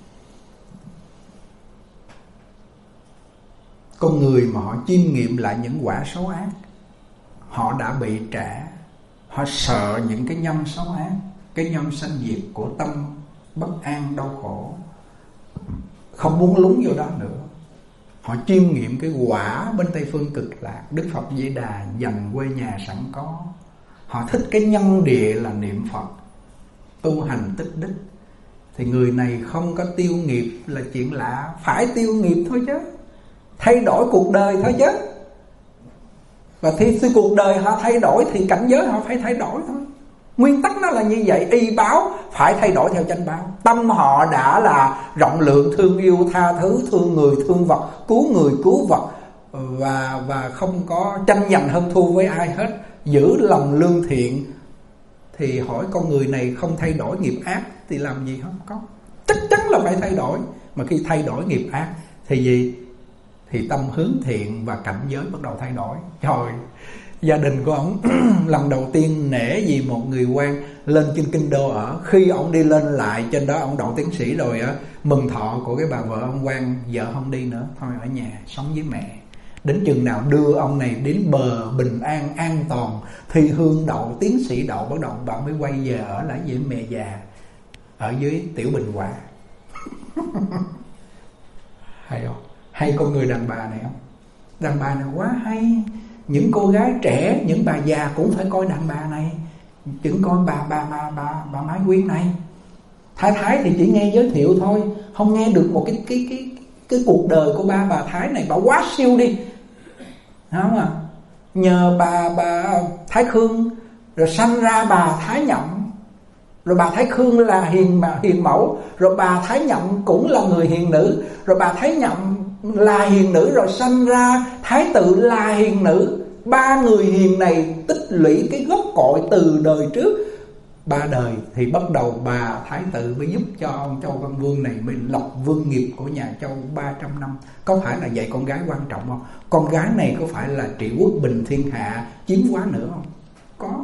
Con người mà họ chiêm nghiệm lại những quả xấu ác, họ đã bị trả. Họ sợ những cái nhân xấu ác, cái nhân sanh diệt của tâm bất an đau khổ, không muốn lún vô đó nữa. Họ chiêm nghiệm cái quả bên Tây phương cực lạc, Đức Phật Di Đà dành quê nhà sẵn có. Họ thích cái nhân địa là niệm Phật, tu hành tích đức. Thì người này không có tiêu nghiệp là chuyện lạ. Phải tiêu nghiệp thôi chứ, thay đổi cuộc đời thôi chứ. Và khi cuộc đời họ thay đổi thì cảnh giới họ phải thay đổi thôi. Nguyên tắc nó là như vậy. Y báo phải thay đổi theo chánh báo. Tâm họ đã là rộng lượng, thương yêu, tha thứ, thương người, thương vật, cứu người, cứu vật, Và, và không có tranh giành hơn thua với ai hết, giữ lòng lương thiện. Thì hỏi con người này không thay đổi nghiệp ác thì làm gì không có? Chắc chắn là phải thay đổi. Mà khi thay đổi nghiệp ác thì gì? Thì tâm hướng thiện và cảnh giới bắt đầu thay đổi. Trời, gia đình của ông lần đầu tiên nể vì một người quan lên trên kinh đô ở. Khi ông đi lên lại trên đó, ông đậu tiến sĩ rồi á, mừng thọ của cái bà vợ ông quan, vợ không đi nữa, thôi ở nhà sống với mẹ. Đến chừng nào đưa ông này đến bờ bình an an toàn, thi hương đậu, tiến sĩ đậu, bắt đầu bà mới quay về ở lại với mẹ già ở dưới Tiểu Bình Hòa. Hay không? Hay con người đàn bà này không? Đàn bà này quá hay. Những cô gái trẻ, những bà già cũng phải coi đàn bà này, đừng coi bà bà bà bà bà Mai Quyên này. Thái Thái thì chỉ nghe giới thiệu thôi, không nghe được một cái cái cái cái cuộc đời của ba bà Thái này. Bà quá siêu đi, không à? Nhờ bà bà Thái Khương rồi sanh ra bà Thái Nhậm, rồi bà Thái Khương là hiền hiền mẫu, rồi bà Thái Nhậm cũng là người hiền nữ, rồi bà Thái Nhậm là hiền nữ, rồi sanh ra Thái Tự là hiền nữ. Ba người hiền này tích lũy cái gốc cội từ đời trước. Ba đời thì bắt đầu bà Thái Tự mới giúp cho ông Châu Văn Vương này mới lập vương nghiệp của nhà Châu ba trăm năm. Có phải là vậy con gái quan trọng không? Con gái này có phải là trị quốc bình thiên hạ, chiếm quá nữa không? Có.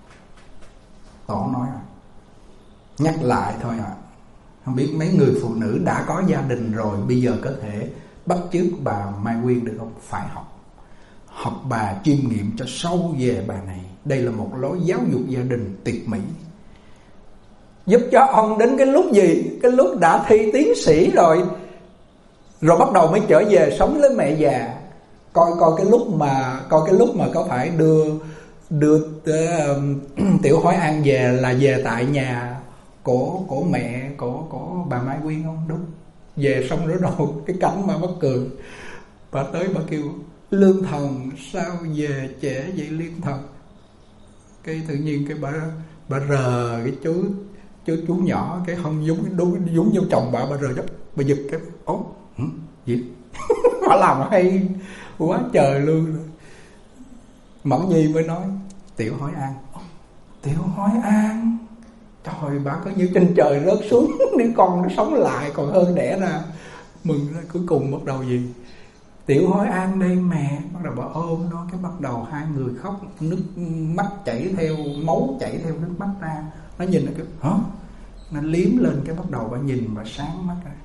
Tổ nói à. Nhắc lại thôi à. Không biết mấy người phụ nữ đã có gia đình rồi bây giờ có thể bắt chước bà Mai Quyên được không? Phải học. Học bà chiêm nghiệm cho sâu về bà này. Đây là một lối giáo dục gia đình tuyệt mỹ, giúp cho ông đến cái lúc gì? Cái lúc đã thi tiến sĩ rồi, rồi bắt đầu mới trở về sống với mẹ già. Coi coi cái lúc mà coi cái lúc mà có phải đưa đưa uh, Tiểu Hối An về là về tại nhà của của mẹ của của bà Mai Quyên không? Đúng. Về xong rồi đâu cái cảnh mà mắc cười. Bà tới bà kêu Lương Thần sao về trễ vậy Liên Thần? Cái tự nhiên cái bà bà rờ cái chú chú chú nhỏ cái không giống đúng giống như chồng bà bà rờ đó, bà giật cái ố gì? Bà làm hay quá trời luôn. Mẫn Nhi mới nói Tiểu Hối An. Tiểu Hối An, trời, bà có như trên trời rớt xuống, đứa con nó sống lại còn hơn đẻ ra. Mừng ra. Cuối cùng bắt đầu gì? Tiểu Hối An đây mẹ. Bắt đầu bà ôm nó, cái bắt đầu hai người khóc, nước mắt chảy theo, máu chảy theo nước mắt ra. Nó nhìn nó kêu hả? Nó liếm lên, cái bắt đầu bà nhìn và sáng mắt ra.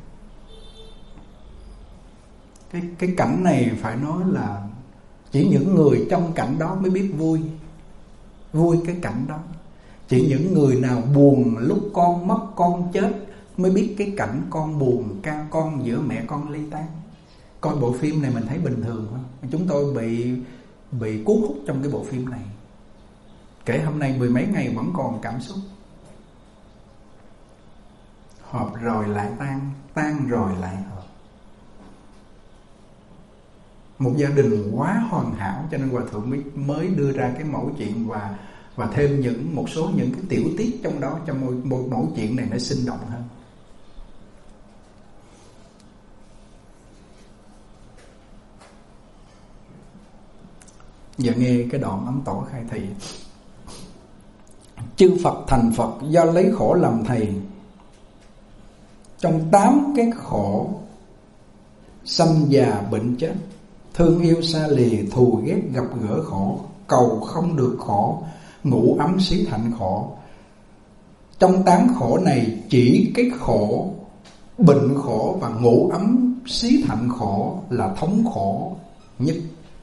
Cái, cái cảnh này phải nói là chỉ những người trong cảnh đó mới biết vui. Vui cái cảnh đó. Chỉ những người nào buồn lúc con mất, con chết mới biết cái cảnh con buồn, ca con giữa mẹ con ly tan. Coi bộ phim này mình thấy bình thường không? Chúng tôi bị bị cuốn hút trong cái bộ phim này. Kể hôm nay mười mấy ngày vẫn còn cảm xúc. Hợp rồi lại tan, tan rồi lại hợp. Một gia đình quá hoàn hảo, cho nên Hòa Thượng mới, mới đưa ra cái mẫu chuyện và và thêm những một số những cái tiểu tiết trong đó cho một, một mẫu chuyện này nó sinh động hơn. Giờ nghe cái đoạn Ấn Tổ khai thị. Chư Phật thành Phật do lấy khổ làm thầy. Trong tám cái khổ: sanh già bệnh chết, thương yêu xa lìa, thù ghét gặp gỡ khổ, cầu không được khổ, ngủ ấm xí thạnh khổ. Trong tám khổ này chỉ cái khổ bệnh khổ và ngủ ấm xí thạnh khổ là thống khổ nhất.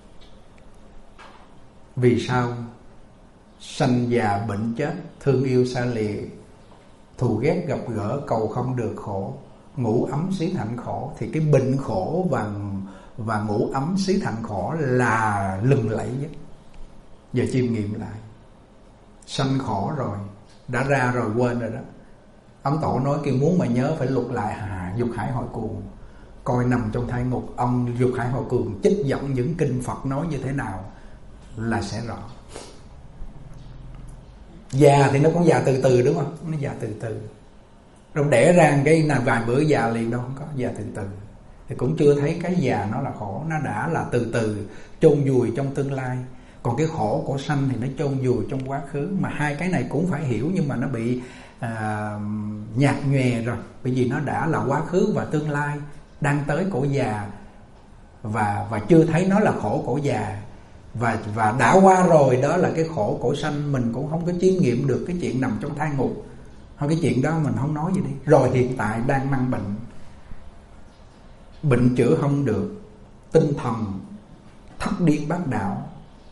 Vì sao? Sanh già bệnh chết, thương yêu xa lìa, thù ghét gặp gỡ, cầu không được khổ, ngủ ấm xí thạnh khổ. Thì cái bệnh khổ và, và ngủ ấm xí thạnh khổ là lừng lẫy nhất. Giờ chiêm nghiệm lại. Sanh khổ rồi, đã ra rồi quên rồi đó. Ấn Tổ nói kia muốn mà nhớ phải lục lại à, Dục Hải Hội Cuồng. Coi nằm trong thai ngục, ông Dục Hải Hội Cuồng trích dẫn những kinh Phật nói như thế nào là sẽ rõ. Già thì nó cũng già từ từ đúng không? Nó già từ từ. Rồi đẻ ra cái nào vài bữa già liền đâu, không có, già từ từ. Thì cũng chưa thấy cái già nó là khổ. Nó đã là từ từ chôn vùi trong tương lai. Còn cái khổ của sanh thì nó chôn vùi trong quá khứ. Mà hai cái này cũng phải hiểu, nhưng mà nó bị à, nhạt nhòe rồi. Bởi vì nó đã là quá khứ và tương lai, đang tới cổ già. Và, và chưa thấy nó là khổ cổ già. Và, và đã qua rồi, đó là cái khổ cổ sanh. Mình cũng không có chiêm nghiệm được cái chuyện nằm trong thai ngục. Thôi cái chuyện đó mình không nói gì đi. Rồi hiện tại đang mang bệnh, bệnh chữa không được, tinh thần thất điên bát đạo.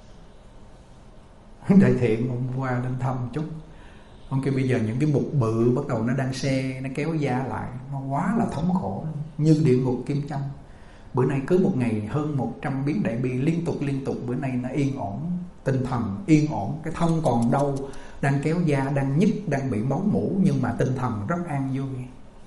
Đại Thiện hôm qua đến thăm chút, ông kêu bây giờ những cái mục bự bắt đầu nó đang xe, nó kéo da lại, nó quá là thống khổ, như địa ngục kim châm. Bữa nay cứ một ngày hơn một trăm biến đại bi liên tục liên tục. Bữa nay nó yên ổn, tinh thần yên ổn, cái thân còn đau, đang kéo da, đang nhức, đang bị máu mủ, nhưng mà tinh thần rất an vui.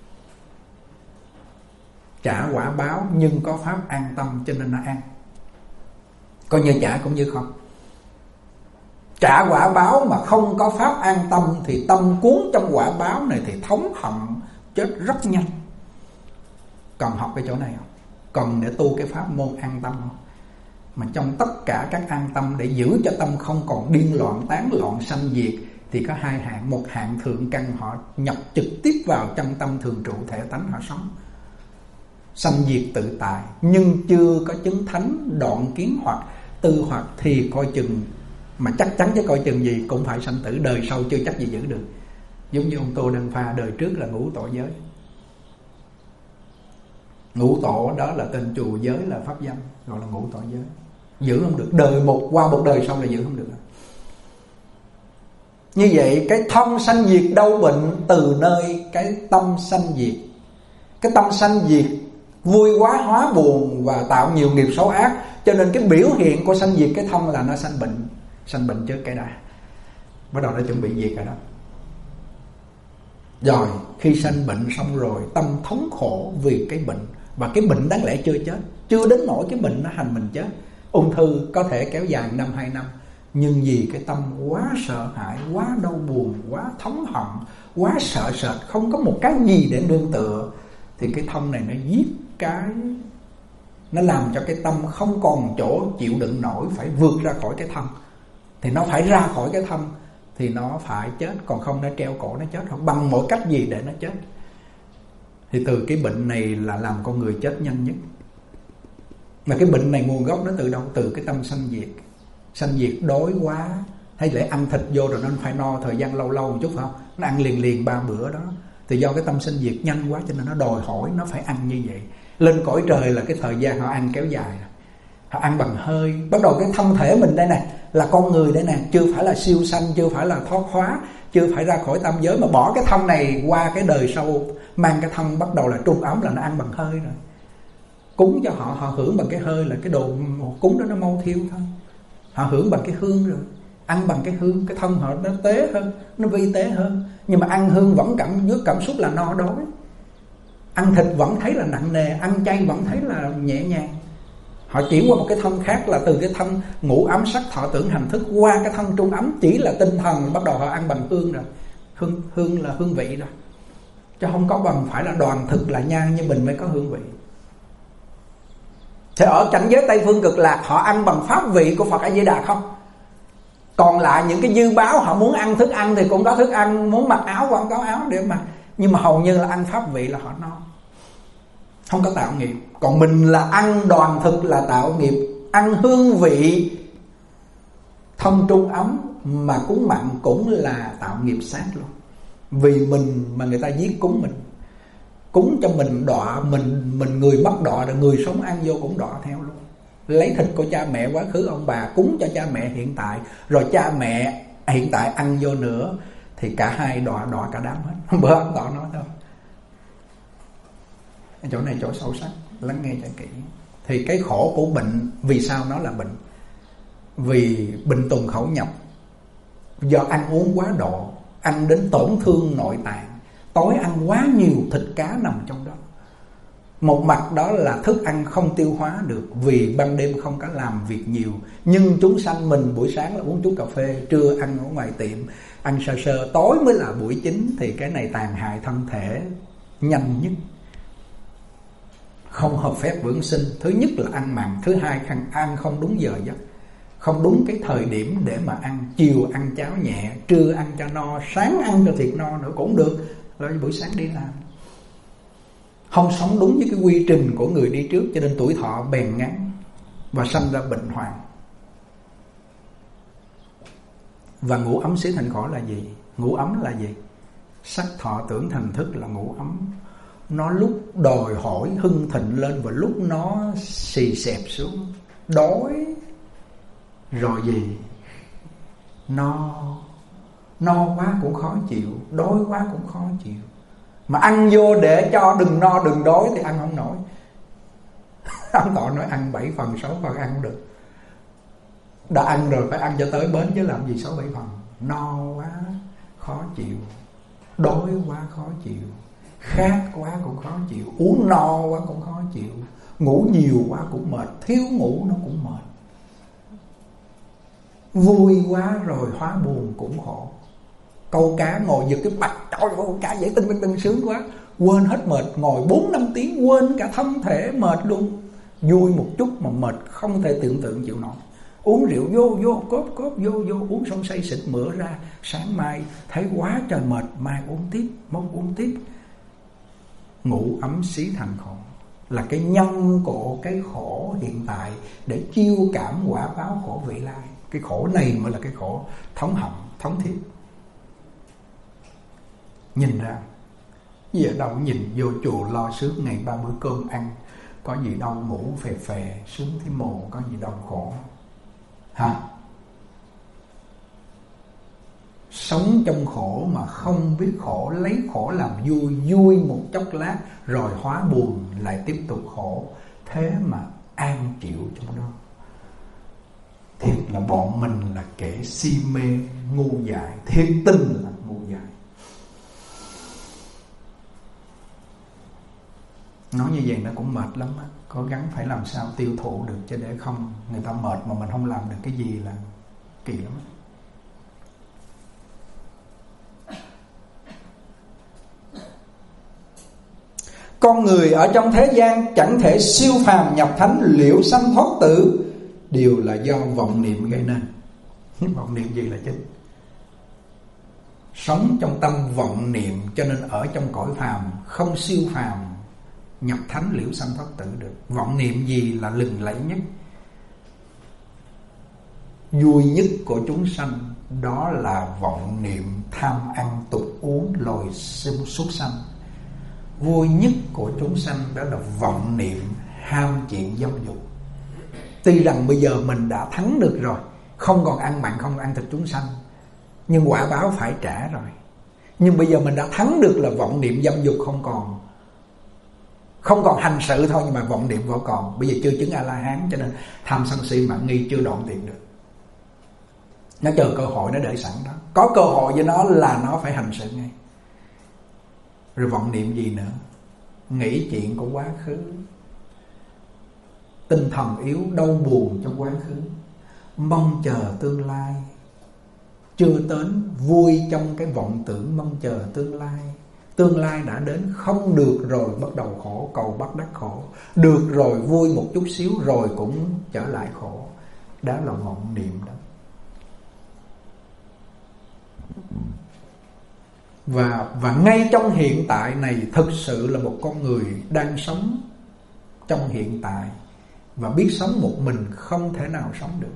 Trả quả báo nhưng có pháp an tâm, cho nên nó an. Coi như trả cũng như không. Trả quả báo mà không có pháp an tâm thì tâm cuốn trong quả báo này thì thống hận, chết rất nhanh. Cần học cái chỗ này không? Cần để tu cái pháp môn an tâm không? Mà trong tất cả các an tâm để giữ cho tâm không còn điên loạn, tán loạn, sanh diệt thì có hai hạng. Một hạng thượng căn, họ nhập trực tiếp vào chân tâm thường trụ thể tánh họ sống, sanh diệt tự tại, nhưng chưa có chứng thánh, đoạn kiến hoặc tư hoặc thì coi chừng, mà chắc chắn chứ coi chừng gì cũng phải sanh tử, đời sau chưa chắc gì giữ được. Giống như ông Tô Đăng Pha đời trước là ngũ tổ giới. Ngũ tổ đó là tên chùa, giới là pháp danh, gọi là ngũ tổ giới. Giữ không được, đời một qua một đời sau là giữ không được. Như vậy cái thân sanh diệt đau bệnh từ nơi cái tâm sanh diệt. Cái tâm sanh diệt vui quá hóa buồn và tạo nhiều nghiệp xấu ác, cho nên cái biểu hiện của sanh diệt cái thân là nó sanh bệnh. Sanh bệnh trước cái đã, bắt đầu nó chuẩn bị diệt rồi đó. Rồi khi sanh bệnh xong rồi, tâm thống khổ vì cái bệnh. Và cái bệnh đáng lẽ chưa chết, chưa đến nỗi cái bệnh nó hành mình chết. Ung thư có thể kéo dài năm hai năm, nhưng vì cái tâm quá sợ hãi, quá đau buồn, quá thống hận, quá sợ sệt, không có một cái gì để nương tựa, thì cái thân này nó giết cái, nó làm cho cái tâm không còn chỗ chịu đựng nổi, phải vượt ra khỏi cái thân. Thì nó phải ra khỏi cái thân, thì nó phải chết. Còn không nó treo cổ nó chết, không bằng mọi cách gì để nó chết. Thì từ cái bệnh này là làm con người chết nhanh nhất. Mà cái bệnh này nguồn gốc nó từ đâu? Từ cái tâm sanh diệt. Sanh diệt đói quá, hay lẽ ăn thịt vô rồi nó phải no thời gian lâu lâu một chút phải không? Nó ăn liền liền ba bữa đó. Thì do cái tâm sanh diệt nhanh quá cho nên nó đòi hỏi nó phải ăn như vậy. Lên cõi trời là cái thời gian họ ăn kéo dài. Họ ăn bằng hơi. Bắt đầu cái thân thể mình đây nè, là con người đây nè, chưa phải là siêu sanh, chưa phải là thoát hóa, chưa phải ra khỏi tam giới, mà bỏ cái thân này qua cái đời sau, mang cái thân bắt đầu là trung ấm, là nó ăn bằng hơi rồi. Cúng cho họ, họ hưởng bằng cái hơi, là cái đồ cúng đó nó mau thiêu thôi. Họ hưởng bằng cái hương rồi, ăn bằng cái hương, cái thân họ nó tế hơn, nó vi tế hơn. Nhưng mà ăn hương vẫn cảm dưới cảm xúc là no đói. Ăn thịt vẫn thấy là nặng nề, ăn chay vẫn thấy là nhẹ nhàng. Họ chuyển qua một cái thân khác, là từ cái thân ngũ ấm sắc thọ tưởng hành thức qua cái thân trung ấm chỉ là tinh thần, bắt đầu họ ăn bằng hương rồi. Hương, hương là hương vị rồi, chứ không có bằng phải là đoàn thực là nhang như mình mới có hương vị. Thì ở cảnh giới Tây Phương Cực Lạc họ ăn bằng pháp vị của Phật A Di Đà không. Còn lại những cái dư báo họ muốn ăn thức ăn thì cũng có thức ăn, muốn mặc áo cũng có áo để mặc. Nhưng mà hầu như là ăn pháp vị là họ no, không có tạo nghiệp. Còn mình là ăn đoàn thực là tạo nghiệp. Ăn hương vị thông trung ấm mà cúng mặn cũng là tạo nghiệp sát luôn. Vì mình mà người ta giết cúng mình, cúng cho mình đọa, mình mình người mất đọa rồi người sống ăn vô cũng đọa theo luôn. Lấy thịt của cha mẹ quá khứ ông bà cúng cho cha mẹ hiện tại, rồi cha mẹ hiện tại ăn vô nữa, thì cả hai đọa đọa cả đám hết. Bữa ông Tọa nói đâu, chỗ này chỗ sâu sắc, lắng nghe cho kỹ. Thì cái khổ của bệnh, vì sao nó là bệnh? Vì bệnh tùng khẩu nhập, do ăn uống quá độ, ăn đến tổn thương nội tạng. Tối ăn quá nhiều thịt cá nằm trong đó. Một mặt đó là thức ăn không tiêu hóa được, vì ban đêm không có làm việc nhiều. Nhưng chúng sanh mình buổi sáng là uống chút cà phê, trưa ăn ở ngoài tiệm, ăn sơ sơ, tối mới là buổi chính. Thì cái này tàn hại thân thể nhanh nhất, không hợp phép vdưỡng sinh. Thứ nhất là ăn mặn, thứ hai ăn không đúng giờ giấc, không đúng cái thời điểm để mà ăn. Chiều ăn cháo nhẹ, trưa ăn cho no, sáng ăn cho thiệt no nữa cũng được, rồi buổi sáng đi làm. Không sống đúng với cái quy trình của người đi trước, cho nên tuổi thọ bèn ngắn và sanh ra bệnh hoạn. Và ngũ ấm xí thành khổ là gì? Ngũ ấm là gì? Sắc thọ tưởng thành thức là ngũ ấm. Nó lúc đòi hỏi hưng thịnh lên, và lúc nó xì xẹp xuống. Đói rồi gì? No No quá cũng khó chịu, đói quá cũng khó chịu. Mà ăn vô để cho đừng no đừng đói thì ăn không nổi. Ông Tọa nói ăn bảy phần sáu phần ăn không được. Đã ăn rồi phải ăn cho tới bến chứ làm gì sáu bảy phần. No quá khó chịu, đói quá khó chịu, khát quá cũng khó chịu, uống no quá cũng khó chịu, ngủ nhiều quá cũng mệt, thiếu ngủ nó cũng mệt. Vui quá rồi hóa buồn cũng khổ. Câu cá ngồi giật cái bạch, trời ơi cá dễ tinh tinh tinh sướng quá, quên hết mệt, ngồi bốn năm tiếng quên cả thân thể mệt luôn. Vui một chút mà mệt không thể tưởng tượng chịu nổi. Uống rượu vô vô cốp cốp vô vô uống xong say xịt mửa ra, sáng mai thấy quá trời mệt, mai uống tiếp, mong uống tiếp. Ngũ ấm xí thành khổ là cái nhân của cái khổ hiện tại để chiêu cảm quả báo khổ vị lai. Cái khổ này mới là cái khổ thống hận, thống thiết. Nhìn ra giờ đâu nhìn vô chùa lo sướng ngày ba bữa cơm ăn, có gì đâu ngủ phè phè sướng thấy mồ, có gì đâu khổ hả? Sống trong khổ mà không biết khổ, lấy khổ làm vui, vui một chốc lát rồi hóa buồn lại tiếp tục khổ, thế mà an chịu trong đó. Thiệt là bọn mình là kẻ si mê ngu dại, thiệt tình là ngu dại. Nói như vậy nó cũng mệt lắm á. Cố gắng phải làm sao tiêu thụ được, chứ để không người ta mệt mà mình không làm được cái gì là kỳ lắm á. Con người ở trong thế gian chẳng thể siêu phàm nhập thánh, liễu sanh thoát tử, đều là do vọng niệm gây nên. Vọng niệm gì là chính? Sống trong tâm vọng niệm, cho nên ở trong cõi phàm không siêu phàm nhập thánh liễu sanh thoát tử được. Vọng niệm gì là lừng lẫy nhất, vui nhất của chúng sanh? Đó là vọng niệm tham ăn tục uống loài súc sanh. Vui nhất của chúng sanh đó là vọng niệm ham chuyện dâm dục. Tuy rằng bây giờ mình đã thắng được rồi, không còn ăn mặn, không ăn thịt chúng sanh, nhưng quả báo phải trả rồi. Nhưng bây giờ mình đã thắng được là vọng niệm dâm dục không còn, không còn hành sự thôi, nhưng mà vọng niệm vẫn còn. Bây giờ chưa chứng A-la-hán, cho nên tham sân si mạn nghi chưa đoạn tuyệt được. Nó chờ cơ hội, nó đợi sẵn đó. Có cơ hội với nó là nó phải hành sự ngay. Rồi vọng niệm gì nữa? Nghĩ chuyện của quá khứ, tinh thần yếu, đau buồn trong quá khứ, mong chờ tương lai, chưa đến, vui trong cái vọng tưởng mong chờ tương lai. Tương lai đã đến, không được rồi bắt đầu khổ, cầu bắt đắc khổ. Được rồi vui một chút xíu rồi cũng trở lại khổ. Đó là vọng niệm đó. Và, và ngay trong hiện tại này, thực sự là một con người đang sống trong hiện tại và biết sống một mình, không thể nào sống được.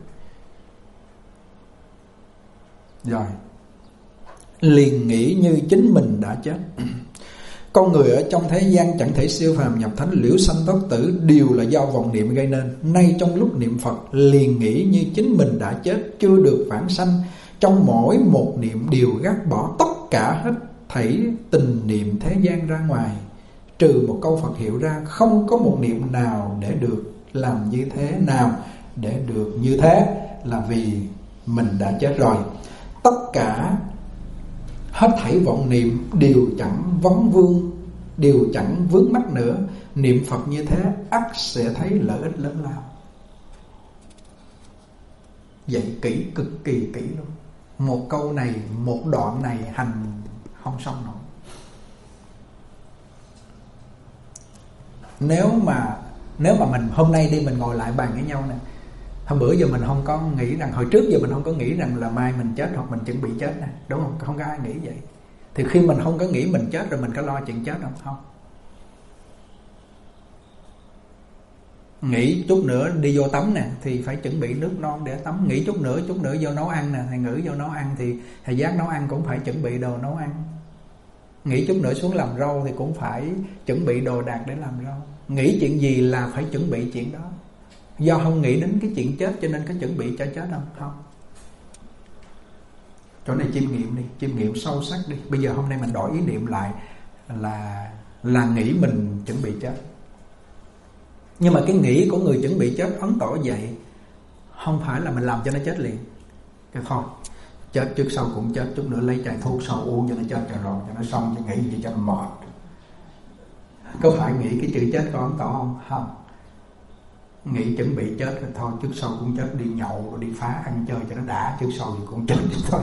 Rồi, liền nghĩ như chính mình đã chết. Con người ở trong thế gian chẳng thể siêu phàm nhập thánh liễu sanh thoát tử, đều là do vọng niệm gây nên. Nay trong lúc niệm Phật, liền nghĩ như chính mình đã chết, chưa được vãng sanh. Trong mỗi một niệm đều gác bỏ tất cả hết thảy tình niệm thế gian ra ngoài, trừ một câu Phật hiệu ra. Không có một niệm nào để được làm như thế nào để được như thế, là vì mình đã chết rồi. Tất cả hết thảy vọng niệm đều chẳng vấn vương, đều chẳng vướng mắc nữa. Niệm Phật như thế ắt sẽ thấy lợi ích lớn lao. Dạy kỹ, cực kỳ kỹ luôn. Một câu này, một đoạn này hành không xong nổi. Nếu mà Nếu mà mình hôm nay đi mình ngồi lại bàn với nhau nè, hôm bữa giờ mình không có nghĩ rằng, hồi trước giờ mình không có nghĩ rằng là mai mình chết hoặc mình chuẩn bị chết nè, đúng không? Không có ai nghĩ vậy. Thì khi mình không có nghĩ mình chết rồi, mình có lo chuyện chết không? Không. Nghĩ chút nữa đi vô tắm nè thì phải chuẩn bị nước non để tắm. Nghĩ chút nữa, chút nữa vô nấu ăn nè, thầy ngữ vô nấu ăn thì thầy giác nấu ăn cũng phải chuẩn bị đồ nấu ăn. Nghĩ chút nữa xuống làm rau thì cũng phải chuẩn bị đồ đạc để làm rau. Nghĩ chuyện gì là phải chuẩn bị chuyện đó. Do không nghĩ đến cái chuyện chết cho nên có chuẩn bị cho chết không? Không. Chỗ này chiêm nghiệm đi, chiêm nghiệm sâu sắc đi. Bây giờ hôm nay mình đổi ý niệm lại là là nghĩ mình chuẩn bị chết. Nhưng mà cái nghĩ của người chuẩn bị chết ấn tỏ vậy, không phải là mình làm cho nó chết liền. Cái thôi, chết trước sau cũng chết, chút nữa lấy chai thuốc sâu uống cho nó chết cho rồi, cho nó xong, chứ nghĩ gì cho nó mệt. Có phải nghĩ cái chữ chết có ấn tỏ không? Không. Nghĩ chuẩn bị chết rồi thôi, trước sau cũng chết, đi nhậu rồi đi phá ăn chơi cho nó đã, trước sau thì cũng chết thôi.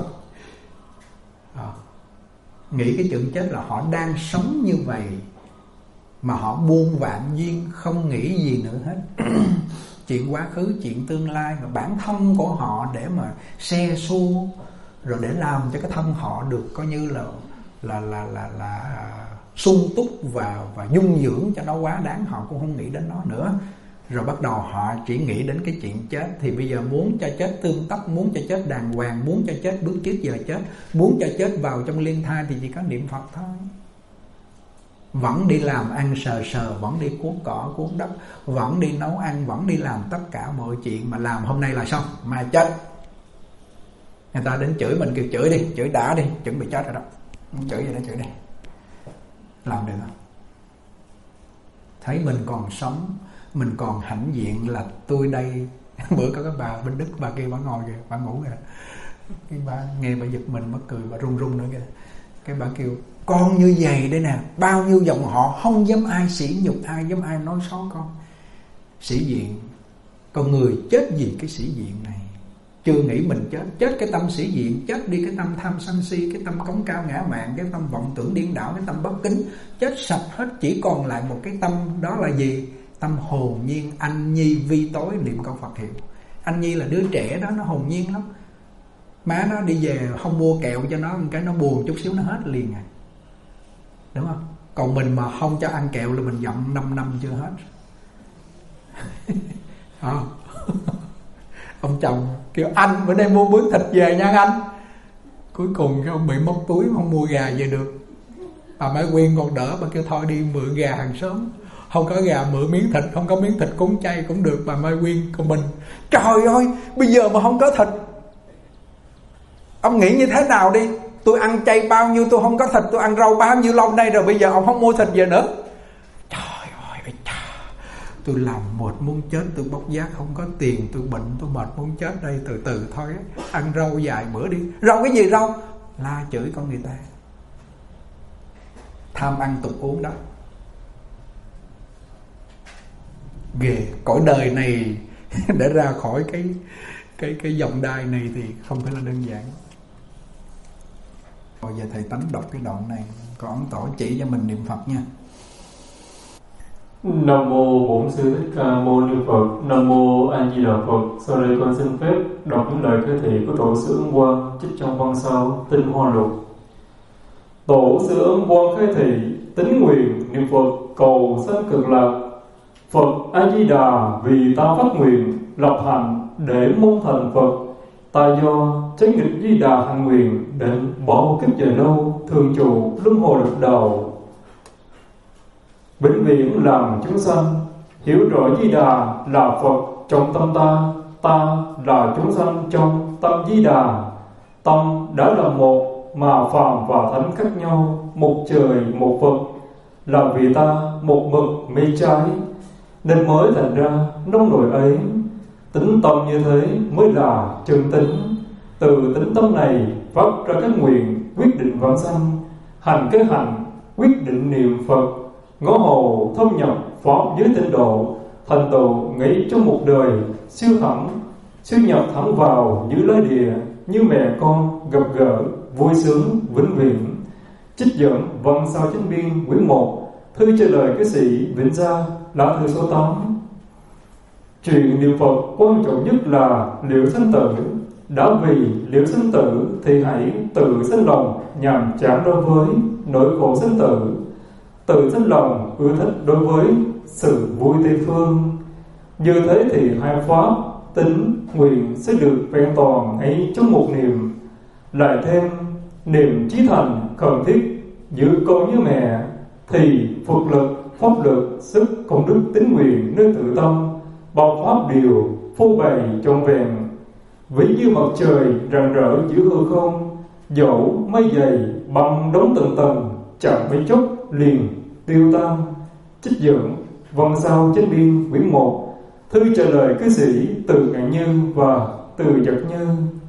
À. Nghĩ cái chữ chết là họ đang sống như vậy mà họ buông vạn duyên, không nghĩ gì nữa hết. Chuyện quá khứ, chuyện tương lai, và bản thân của họ để mà xe xua, rồi để làm cho cái thân họ được coi như là là là là là sung túc và và dung dưỡng cho nó quá đáng, họ cũng không nghĩ đến nó nữa. Rồi bắt đầu họ chỉ nghĩ đến cái chuyện chết. Thì bây giờ muốn cho chết tương tắc, muốn cho chết đàng hoàng, muốn cho chết bước trước giờ chết, muốn cho chết vào trong liên thai thì chỉ có niệm Phật thôi. Vẫn đi làm ăn sờ sờ, vẫn đi cuốn cỏ cuốn đất, vẫn đi nấu ăn, vẫn đi làm tất cả mọi chuyện. Mà làm hôm nay là xong, mai chết. Người ta đến chửi mình kêu chửi đi, chửi đã đi, chuẩn bị chết rồi đó. Chửi vậy đó, chửi đi. Làm được không? Thấy mình còn sống, mình còn hãnh diện là tôi đây. Bữa có cái bà bên Đức, bà kia bà ngồi kìa, bà ngủ kìa. Cái bà nghe bà giật mình, bà cười, bà run run nữa kìa. Cái bà kêu con như vậy đây nè, bao nhiêu dòng họ không dám ai sỉ nhục ai, dám ai nói xấu con. Sĩ diện, con người chết vì cái sĩ diện này. Chưa nghĩ mình chết, chết cái tâm sĩ diện, chết đi cái tâm tham sân si, cái tâm cống cao ngã mạn, cái tâm vọng tưởng điên đảo, cái tâm bất kính, chết sạch hết. Chỉ còn lại một cái tâm, đó là gì? Tâm hồn nhiên, anh nhi vi tối niệm câu Phật hiệu. Anh nhi là đứa trẻ đó, nó hồn nhiên lắm. Má nó đi về không mua kẹo cho nó, cái nó buồn chút xíu nó hết liền à. Đúng không? Còn mình mà không cho ăn kẹo là mình giận năm năm chưa hết. À. Ông chồng kêu anh bữa nay mua bướn thịt về nha anh. Cuối cùng cái ông bị móc túi không mua gà về được. Bà Mai Quyên còn đỡ, bà kêu thôi đi mượn gà hàng xóm. Không có gà mượn miếng thịt, không có miếng thịt cúng chay cũng được. Bà Mai Quyên còn mình, trời ơi bây giờ mà không có thịt, ông nghĩ như thế nào đi? Tôi ăn chay bao nhiêu, tôi không có thịt, tôi ăn rau bao nhiêu lâu nay rồi, bây giờ ông không mua thịt về nữa. Trời ơi, tôi làm mệt muốn chết, tôi bóc giác không có tiền, tôi bệnh, tôi mệt muốn chết đây, từ từ thôi, ăn rau vài bữa đi. Rau cái gì rau? La chửi con người ta. Tham ăn tục uống đó. Ghê, cõi đời này để ra khỏi cái cái cái dòng đai này thì không phải là đơn giản. Rồi giờ thầy Tánh đọc cái đoạn này, có ấn tỏ chỉ cho mình niệm Phật nha. Nam mô Bổn Sư Thích Ca Mâu Ni Phật. Nam mô A Di Đà Phật. Sau đây con xin phép đọc những lời khai thị của Tổ sư Ấn Quang trích trong văn sau Tinh Hoa Lục. Tổ sư Ấn Quang khai thị tín nguyện niệm Phật cầu sanh cực lạc. Phật A Di Đà vì ta phát nguyện lập hạnh để mong thành Phật. Ta do chánh nghịch Di Đà hành nguyện định bỏ kiếp dài lâu thường trụ luân hồi lục đạo, vĩnh viễn làm chúng sanh. Hiểu rõ Di Đà là Phật trong tâm ta, ta là chúng sanh trong tâm Di Đà. Tâm đã là một mà phàm và thánh khác nhau, một trời một Phật. Là vì ta một mực mê trái nên mới thành ra nông nổi ấy. Tính tâm như thế mới là chân tính. Từ tính tâm này phát ra các nguyện quyết định vãng sanh, hành cái hành quyết định niệm Phật, ngõ hầu thâm nhập pháp giới tịnh độ, thành tựu nghĩ trong một đời siêu thẳm, siêu nhập thẳng vào Như Lai Địa, như mẹ con gặp gỡ vui sướng vĩnh viễn. Trích dẫn văn sao chánh biên quyển một, thư trả lời cái sĩ Vĩnh Gia, lá thư số tám. Chuyện niệm Phật quan trọng nhất là liệu sanh tử. Đã vì liệu sanh tử thì hãy tự sanh lòng nhằm chán đối với nỗi khổ sanh tử, tự sanh lòng ưa thích đối với sự vui tây phương. Như thế thì hai pháp tính nguyện sẽ được vẹn toàn ấy trong một niệm. Lại thêm niệm chí thành cần thiết giữ con như mẹ, thì Phật lực, pháp lực, sức công đức tín nguyện nơi tự tâm bao pháp điều phô bày trọn vẹn, ví như mặt trời rạng rỡ giữa hư không. Dẫu mây dày băng đóng tầng tầng, chẳng mấy chốc liền tiêu tan. Trích dẫn văn sao chánh biên quyển một, thư trả lời cư sĩ Từ Ngạn Như và Từ Giật Như.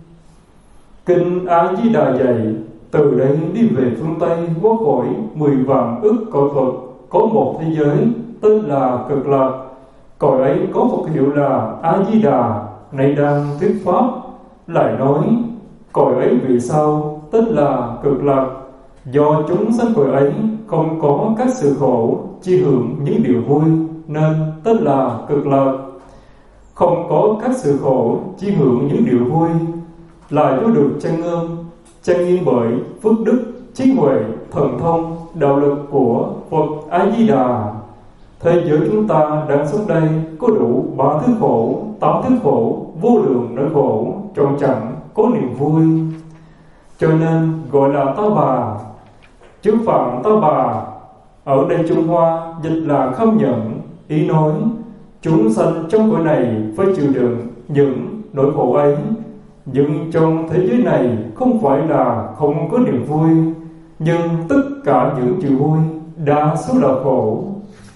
Kinh A Di Đà dạy, từ đây đi về phương Tây qua khỏi mười vạn ức cõi Phật, có một thế giới tên là Cực Lạc. Cõi ấy có Phật hiệu là A Di Đà, nay đang thuyết pháp. Lại nói cõi ấy vì sao tên là Cực Lạc? Do chúng sanh cõi ấy không có các sự khổ, chi hưởng những điều vui nên tên là Cực Lạc. Không có các sự khổ, chi hưởng những điều vui, là do được trang nghiêm, trang nghiêm bởi phước đức, trí huệ, thần thông, đạo lực của Phật A Di Đà. Thế giới chúng ta đang sống đây có đủ ba thứ khổ, tám thứ khổ, vô lượng nỗi khổ, trọn chẳng có niềm vui. Cho nên gọi là ta bà. Chữ Phạm ta bà ở đây Trung Hoa dịch là khâm nhận, ý nói chúng sanh trong cõi này phải chịu đựng những nỗi khổ ấy. Nhưng trong thế giới này không phải là không có niềm vui, nhưng tất cả những chuyện vui đa số là khổ.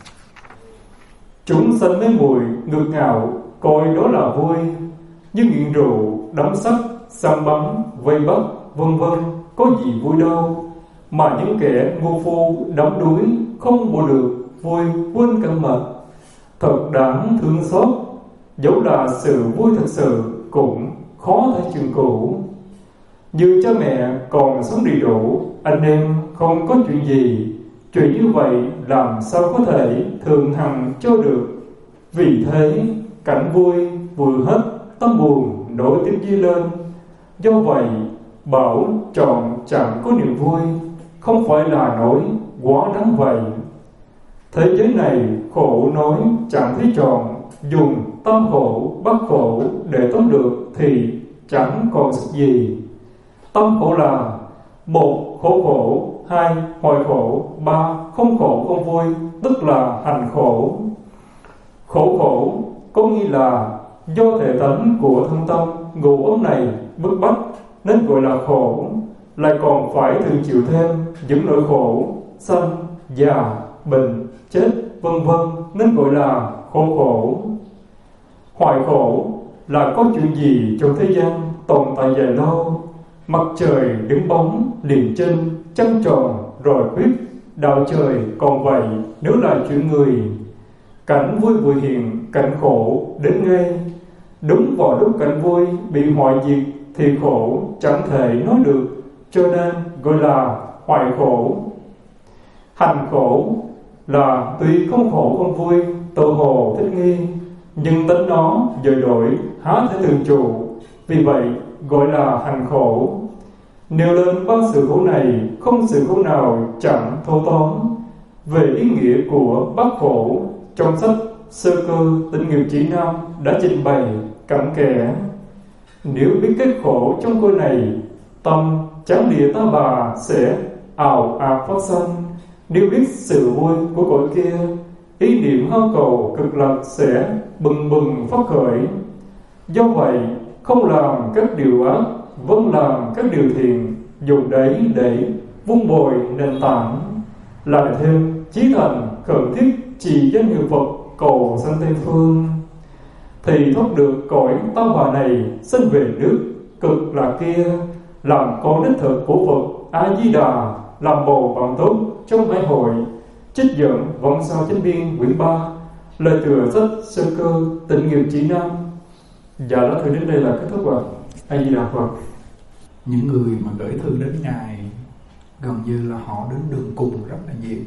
Chúng sanh mấy mùi ngược ngạo coi đó là vui, như nghiện rượu, đắm sắc, săn bắn, vây bắt, vân vân, có gì vui đâu. Mà những kẻ ngu phu đắm đuối không bỏ được vui quên cả mệt, thật đáng thương xót. Dẫu là sự vui thật sự cũng khó thể trường cửu. Như cha mẹ còn sống đầy đủ, anh em không có chuyện gì, chuyện như vậy làm sao có thể thường hằng cho được. Vì thế cảnh vui vừa hết, tâm buồn nổi tiếng dư lên. Do vậy bảo trọn chẳng có niềm vui, không phải là nỗi quá đáng vậy. Thế giới này khổ nói chẳng thấy tròn, dùng tâm khổ bắt khổ để tóm được thì chẳng còn sức gì. Tâm khổ là: một, khổ khổ; hai, hoài khổ; ba, không khổ không vui, tức là hành khổ. Khổ khổ có nghĩa là do thể tánh của thân tâm ngũ uẩn này bức bách nên gọi là khổ, lại còn phải thường chịu thêm những nỗi khổ sanh, già, bệnh, chết, vân vân nên gọi là khổ khổ. Hoài khổ là có chuyện gì trong thế gian tồn tại dài lâu, mặt trời đứng bóng liền trên, trăng tròn rồi khuyết, đạo trời còn vậy nếu là chuyện người. Cảnh vui vừa hiện, cảnh khổ đến ngay. Đúng vào lúc cảnh vui bị hoại diệt thì khổ chẳng thể nói được, cho nên gọi là hoại khổ. Hành khổ là tuy không khổ không vui, tự hồ thích nghi, nhưng tính nó dời đổi há thể thường trụ, vì vậy gọi là hành khổ. Nêu lên ba sự khổ này, không sự khổ nào chẳng thâu tóm. Về ý nghĩa của bát khổ, trong sách Sơ Cơ Tịnh Nghiệp Chỉ Nam đã trình bày cặn kẽ. Nếu biết kết khổ trong cõi này, tâm chán địa ta bà sẽ ào ạt phát sanh. Nếu biết sự vui của cõi kia, ý niệm hao cầu cực lạc sẽ bừng bừng phát khởi. Do vậy, không làm các điều ác, vẫn làm các điều thiện, dùng đấy để vun bồi nền tảng. Lại thêm chí thành khẩn thiết trì danh hiệu Phật cầu sanh Tây Phương, thì thoát được cõi ta bà này, sinh về nước cực lạc kia, làm con đích thực của Phật A Di Đà, làm bầu bạn tốt trong hải hội. Trích dẫn Vọng Sao Chánh Biên quyển ba, lời tựa sách Sơ Cơ Tịnh Nghiệp Chỉ Nam. Dạ đó, thưa đến đây là kết thúc ạ. A Di Đà Phật. Những người mà gửi thư đến Ngài gần như là họ đến đường cùng rất là nhiều.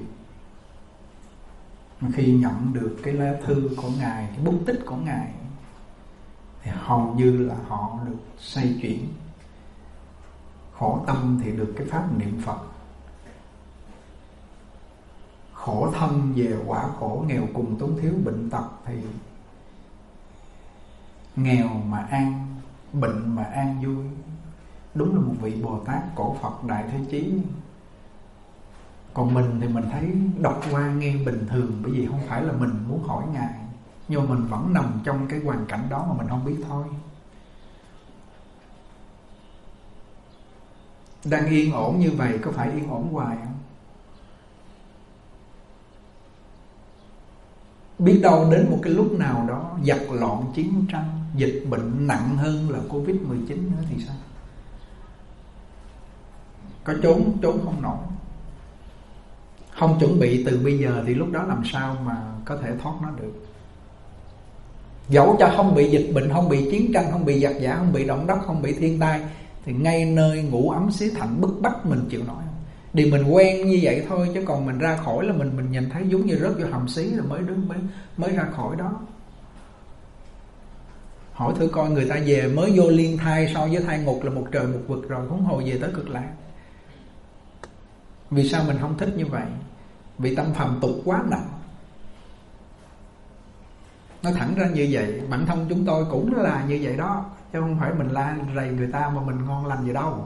Khi nhận được cái lá thư của Ngài, cái bút tích của Ngài, thì hầu như là họ được xoay chuyển. Khổ tâm thì được cái pháp niệm Phật, khổ thân về quả khổ, nghèo cùng túng thiếu bệnh tật thì nghèo mà an, bệnh mà an vui. Đúng là một vị Bồ Tát cổ Phật Đại Thế Chí. Còn mình thì mình thấy đọc qua nghe bình thường, bởi vì không phải là mình muốn hỏi Ngài, nhưng mà mình vẫn nằm trong cái hoàn cảnh đó mà mình không biết thôi. Đang yên ổn như vậy có phải yên ổn hoài không? Biết đâu đến một cái lúc nào đó giặc loạn chiến tranh, dịch bệnh nặng hơn là Covid mười chín nữa thì sao? Có trốn trốn không nổi. Không chuẩn bị từ bây giờ thì lúc đó làm sao mà có thể thoát nó được. Dẫu cho không bị dịch bệnh, không bị chiến tranh, không bị giặc giả, không bị động đất, không bị thiên tai, thì ngay nơi ngủ ấm xí thạnh bức bách mình chịu nổi không? Thì mình quen như vậy thôi, chứ còn mình ra khỏi là mình mình nhìn thấy giống như rớt vô hầm xí rồi mới đứng mới mới ra khỏi đó. Hỏi thử coi người ta về mới vô liên thai so với thai ngục là một trời một vực rồi, huống hồ về tới cực lạc. Vì sao mình không thích như vậy? Vì tâm phàm tục quá nặng. Nói thẳng ra như vậy, bản thân chúng tôi cũng là như vậy đó, chứ không phải mình la rầy người ta mà mình ngon lành gì đâu.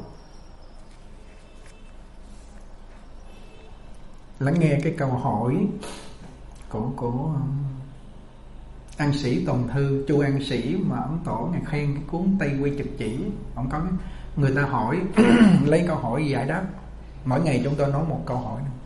Lắng nghe cái câu hỏi của của An Sĩ Tồn Thư, Chu An Sĩ mà ấn tổ ngài khen cái cuốn Tây Quy Trực Chỉ. Ông có người ta hỏi lấy câu hỏi giải đáp. Mỗi ngày chúng tôi nói một câu hỏi này.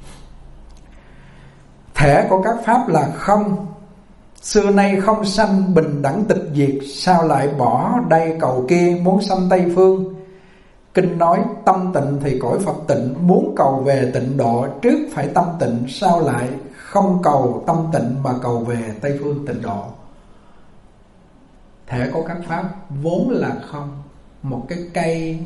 Thể của các pháp là không, xưa nay không sanh bình đẳng tịch diệt, sao lại bỏ đây cầu kia muốn sanh Tây Phương? Kinh nói tâm tịnh thì cõi Phật tịnh, muốn cầu về tịnh độ trước phải tâm tịnh, sao lại không cầu tâm tịnh mà cầu về Tây Phương tịnh độ? Thể của các pháp vốn là không. Một cái cây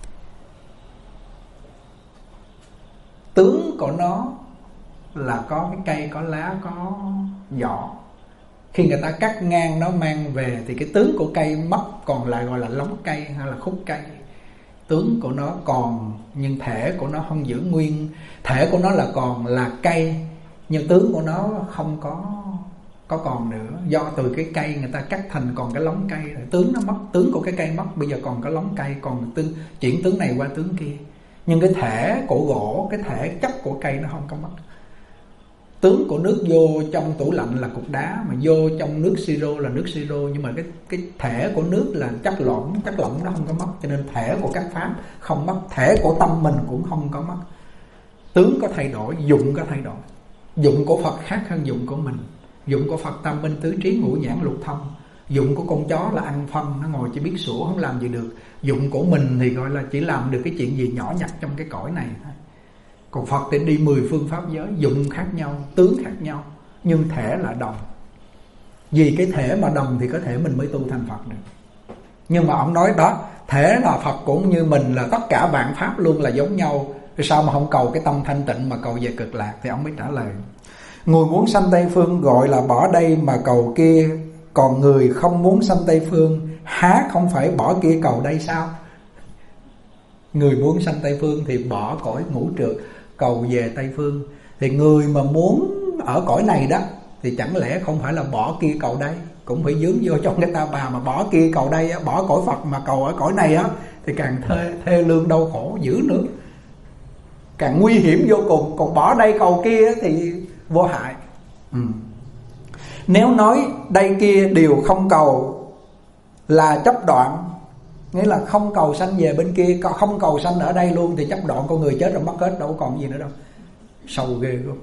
tướng của nó là có cái cây, có lá, có vỏ. Khi người ta cắt ngang nó mang về thì cái tướng của cây mất, còn lại gọi là lóng cây hay là khúc cây. Tướng của nó còn nhưng thể của nó không giữ nguyên. Thể của nó là còn là cây, nhưng tướng của nó không có có còn nữa. Do từ cái cây người ta cắt thành còn cái lóng cây rồi. Tướng nó mất, tướng của cái cây mất, bây giờ còn có lóng cây, còn tướng, chuyển tướng này qua tướng kia. Nhưng cái thể của gỗ, cái thể chất của cây nó không có mất. Tướng của nước vô trong tủ lạnh là cục đá, mà vô trong nước siro là nước siro. Nhưng mà cái, cái thể của nước là chất lỏng, chất lỏng nó không có mất. Cho nên thể của các pháp không mất, thể của tâm mình cũng không có mất. Tướng có thay đổi, dụng có thay đổi. Dụng của Phật khác hơn dụng của mình. Dụng của Phật tam minh tứ trí ngũ nhãn lục thông. Dụng của con chó là ăn phân, nó ngồi chỉ biết sủa không làm gì được. Dụng của mình thì gọi là chỉ làm được cái chuyện gì nhỏ nhặt trong cái cõi này thôi. Còn Phật thì đi mười phương pháp giới, dụng khác nhau, tướng khác nhau, nhưng thể là đồng. Vì cái thể mà đồng thì có thể mình mới tu thành Phật được. Nhưng mà ông nói đó, thể là Phật cũng như mình, là tất cả vạn pháp luôn là giống nhau. Vì sao mà không cầu cái tâm thanh tịnh mà cầu về cực lạc? Thì ông mới trả lời: người muốn sanh Tây Phương gọi là bỏ đây mà cầu kia, còn người không muốn sanh Tây Phương há không phải bỏ kia cầu đây sao? Người muốn sanh Tây Phương thì bỏ cõi ngũ trượt cầu về Tây Phương. Thì người mà muốn ở cõi này đó thì chẳng lẽ không phải là bỏ kia cầu đây, cũng phải dướng vô trong cái ta bà. Mà bỏ kia cầu đây, bỏ cõi Phật mà cầu ở cõi này á thì càng thê, thê lương đau khổ dữ nữa, càng nguy hiểm vô cùng. Còn bỏ đây cầu kia thì vô hại. ừ. Nếu nói đây kia đều không cầu là chấp đoạn, nghĩa là không cầu sanh về bên kia, không cầu sanh ở đây luôn, thì chấp đoạn con người chết rồi mất hết, đâu còn gì nữa đâu. Sâu ghê luôn.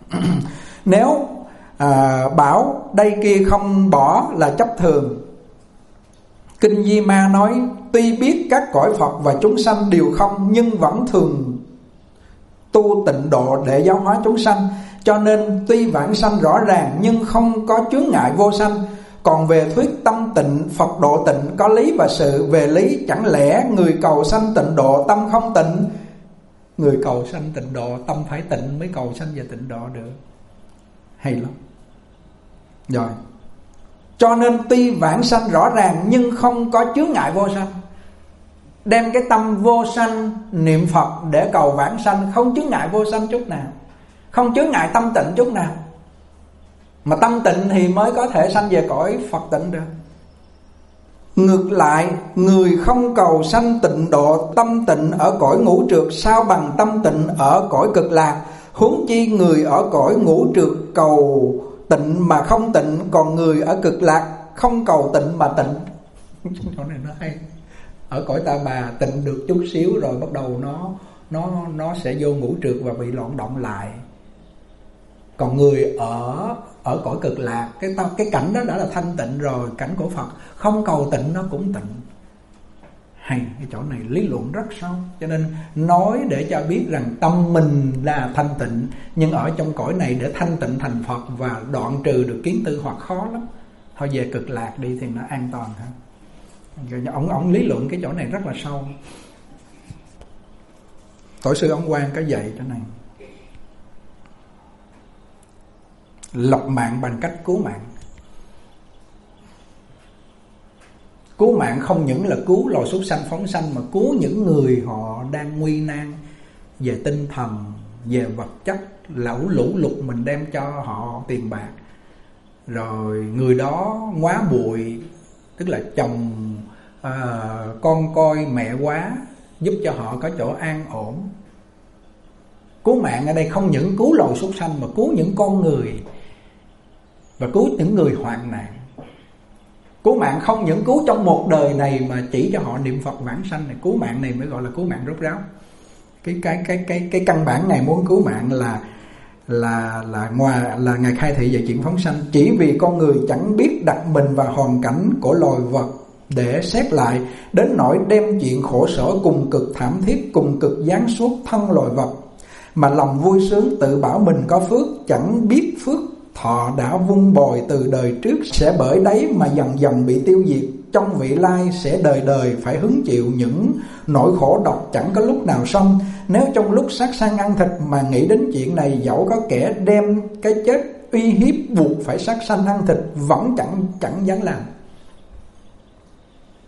Nếu à, bảo đây kia không bỏ là chấp thường. Kinh Di Ma nói tuy biết các cõi Phật và chúng sanh đều không, nhưng vẫn thường tu tịnh độ để giáo hóa chúng sanh. Cho nên tuy vãng sanh rõ ràng nhưng không có chướng ngại vô sanh. Còn về thuyết tâm tịnh, Phật độ tịnh có lý và sự. Về lý chẳng lẽ người cầu sanh tịnh độ tâm không tịnh? Người cầu sanh tịnh độ tâm phải tịnh mới cầu sanh về tịnh độ được. Hay lắm. Rồi, cho nên tuy vãng sanh rõ ràng nhưng không có chướng ngại vô sanh. Đem cái tâm vô sanh niệm Phật để cầu vãng sanh, không chướng ngại vô sanh chút nào, không chướng ngại tâm tịnh chút nào. Mà tâm tịnh thì mới có thể sanh về cõi Phật tịnh được. Ngược lại, người không cầu sanh tịnh độ tâm tịnh ở cõi ngũ trượt sao bằng tâm tịnh ở cõi cực lạc. Huống chi người ở cõi ngũ trượt cầu tịnh mà không tịnh, còn người ở cực lạc không cầu tịnh mà tịnh. Chỗ này nó hay. Ở cõi ta bà tịnh được chút xíu rồi bắt đầu nó nó nó sẽ vô ngũ trượt và bị loạn động lại. Còn người ở ở cõi cực lạc, cái cái cảnh đó đã là thanh tịnh rồi, cảnh của Phật, không cầu tịnh nó cũng tịnh. Hay, cái chỗ này lý luận rất sâu. Cho nên nói để cho biết rằng tâm mình là thanh tịnh, nhưng ở trong cõi này để thanh tịnh thành Phật và đoạn trừ được kiến tư hoặc khó lắm. Thôi về cực lạc đi thì nó an toàn hơn. Ông, ông lý luận cái chỗ này rất là sâu. Tổ sư ông Quang có dạy chỗ này: lập mạng bằng cách cứu mạng. Cứu mạng không những là cứu loài súc sanh phóng sanh, mà cứu những người họ đang nguy nan về tinh thần, về vật chất. Lũ lũ lụt mình đem cho họ tiền bạc, rồi người đó ngóa bụi, tức là chồng à, con coi mẹ quá, giúp cho họ có chỗ an ổn. Cứu mạng ở đây không những cứu loài súc sanh mà cứu những con người và cứu những người hoạn nạn. Cứu mạng không những cứu trong một đời này mà chỉ cho họ niệm Phật vãng sanh này. Cứu mạng này mới gọi là cứu mạng rốt ráo. Cái cái cái cái cái căn bản này muốn cứu mạng là là là ngoài là ngài khai thị về chuyện phóng sanh. Chỉ vì con người chẳng biết đặt mình vào hoàn cảnh của loài vật để xét lại, đến nỗi đem chuyện khổ sở cùng cực thảm thiết, cùng cực giáng suốt thân loài vật, mà lòng vui sướng tự bảo mình có phước, chẳng biết phước thọ đã vun bồi từ đời trước sẽ bởi đấy mà dần dần bị tiêu diệt. Trong vị lai sẽ đời đời phải hứng chịu những nỗi khổ độc chẳng có lúc nào xong. Nếu trong lúc sát sanh ăn thịt mà nghĩ đến chuyện này, dẫu có kẻ đem cái chết uy hiếp buộc phải sát sanh ăn thịt vẫn chẳng chẳng dám làm.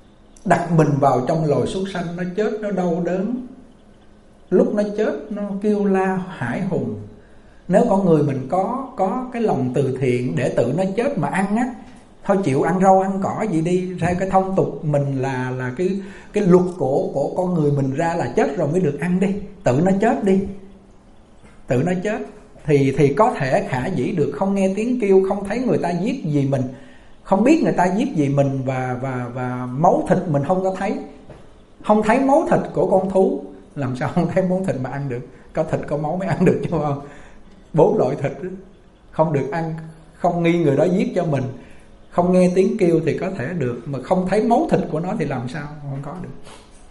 đặt mình vào trong loài súc sanh, nó chết nó đau đớn, lúc nó chết nó kêu la hãi hùng. Nếu con người mình có có cái lòng từ thiện để tự nó chết mà ăn á, thôi chịu ăn rau ăn cỏ gì đi. Theo cái thông tục mình là là cái cái luật của của con người mình ra là chết rồi mới được ăn đi, tự nó chết đi, tự nó chết thì thì có thể khả dĩ được, không nghe tiếng kêu, không thấy người ta giết gì mình, không biết người ta giết gì mình, và và và máu thịt mình không có thấy, không thấy máu thịt của con thú, làm sao không thấy máu thịt mà ăn được? Có thịt có máu mới ăn được chứ không? Bốn loại thịt không được ăn, không nghi người đó giết cho mình, không nghe tiếng kêu thì có thể được, mà không thấy máu thịt của nó thì làm sao không có được.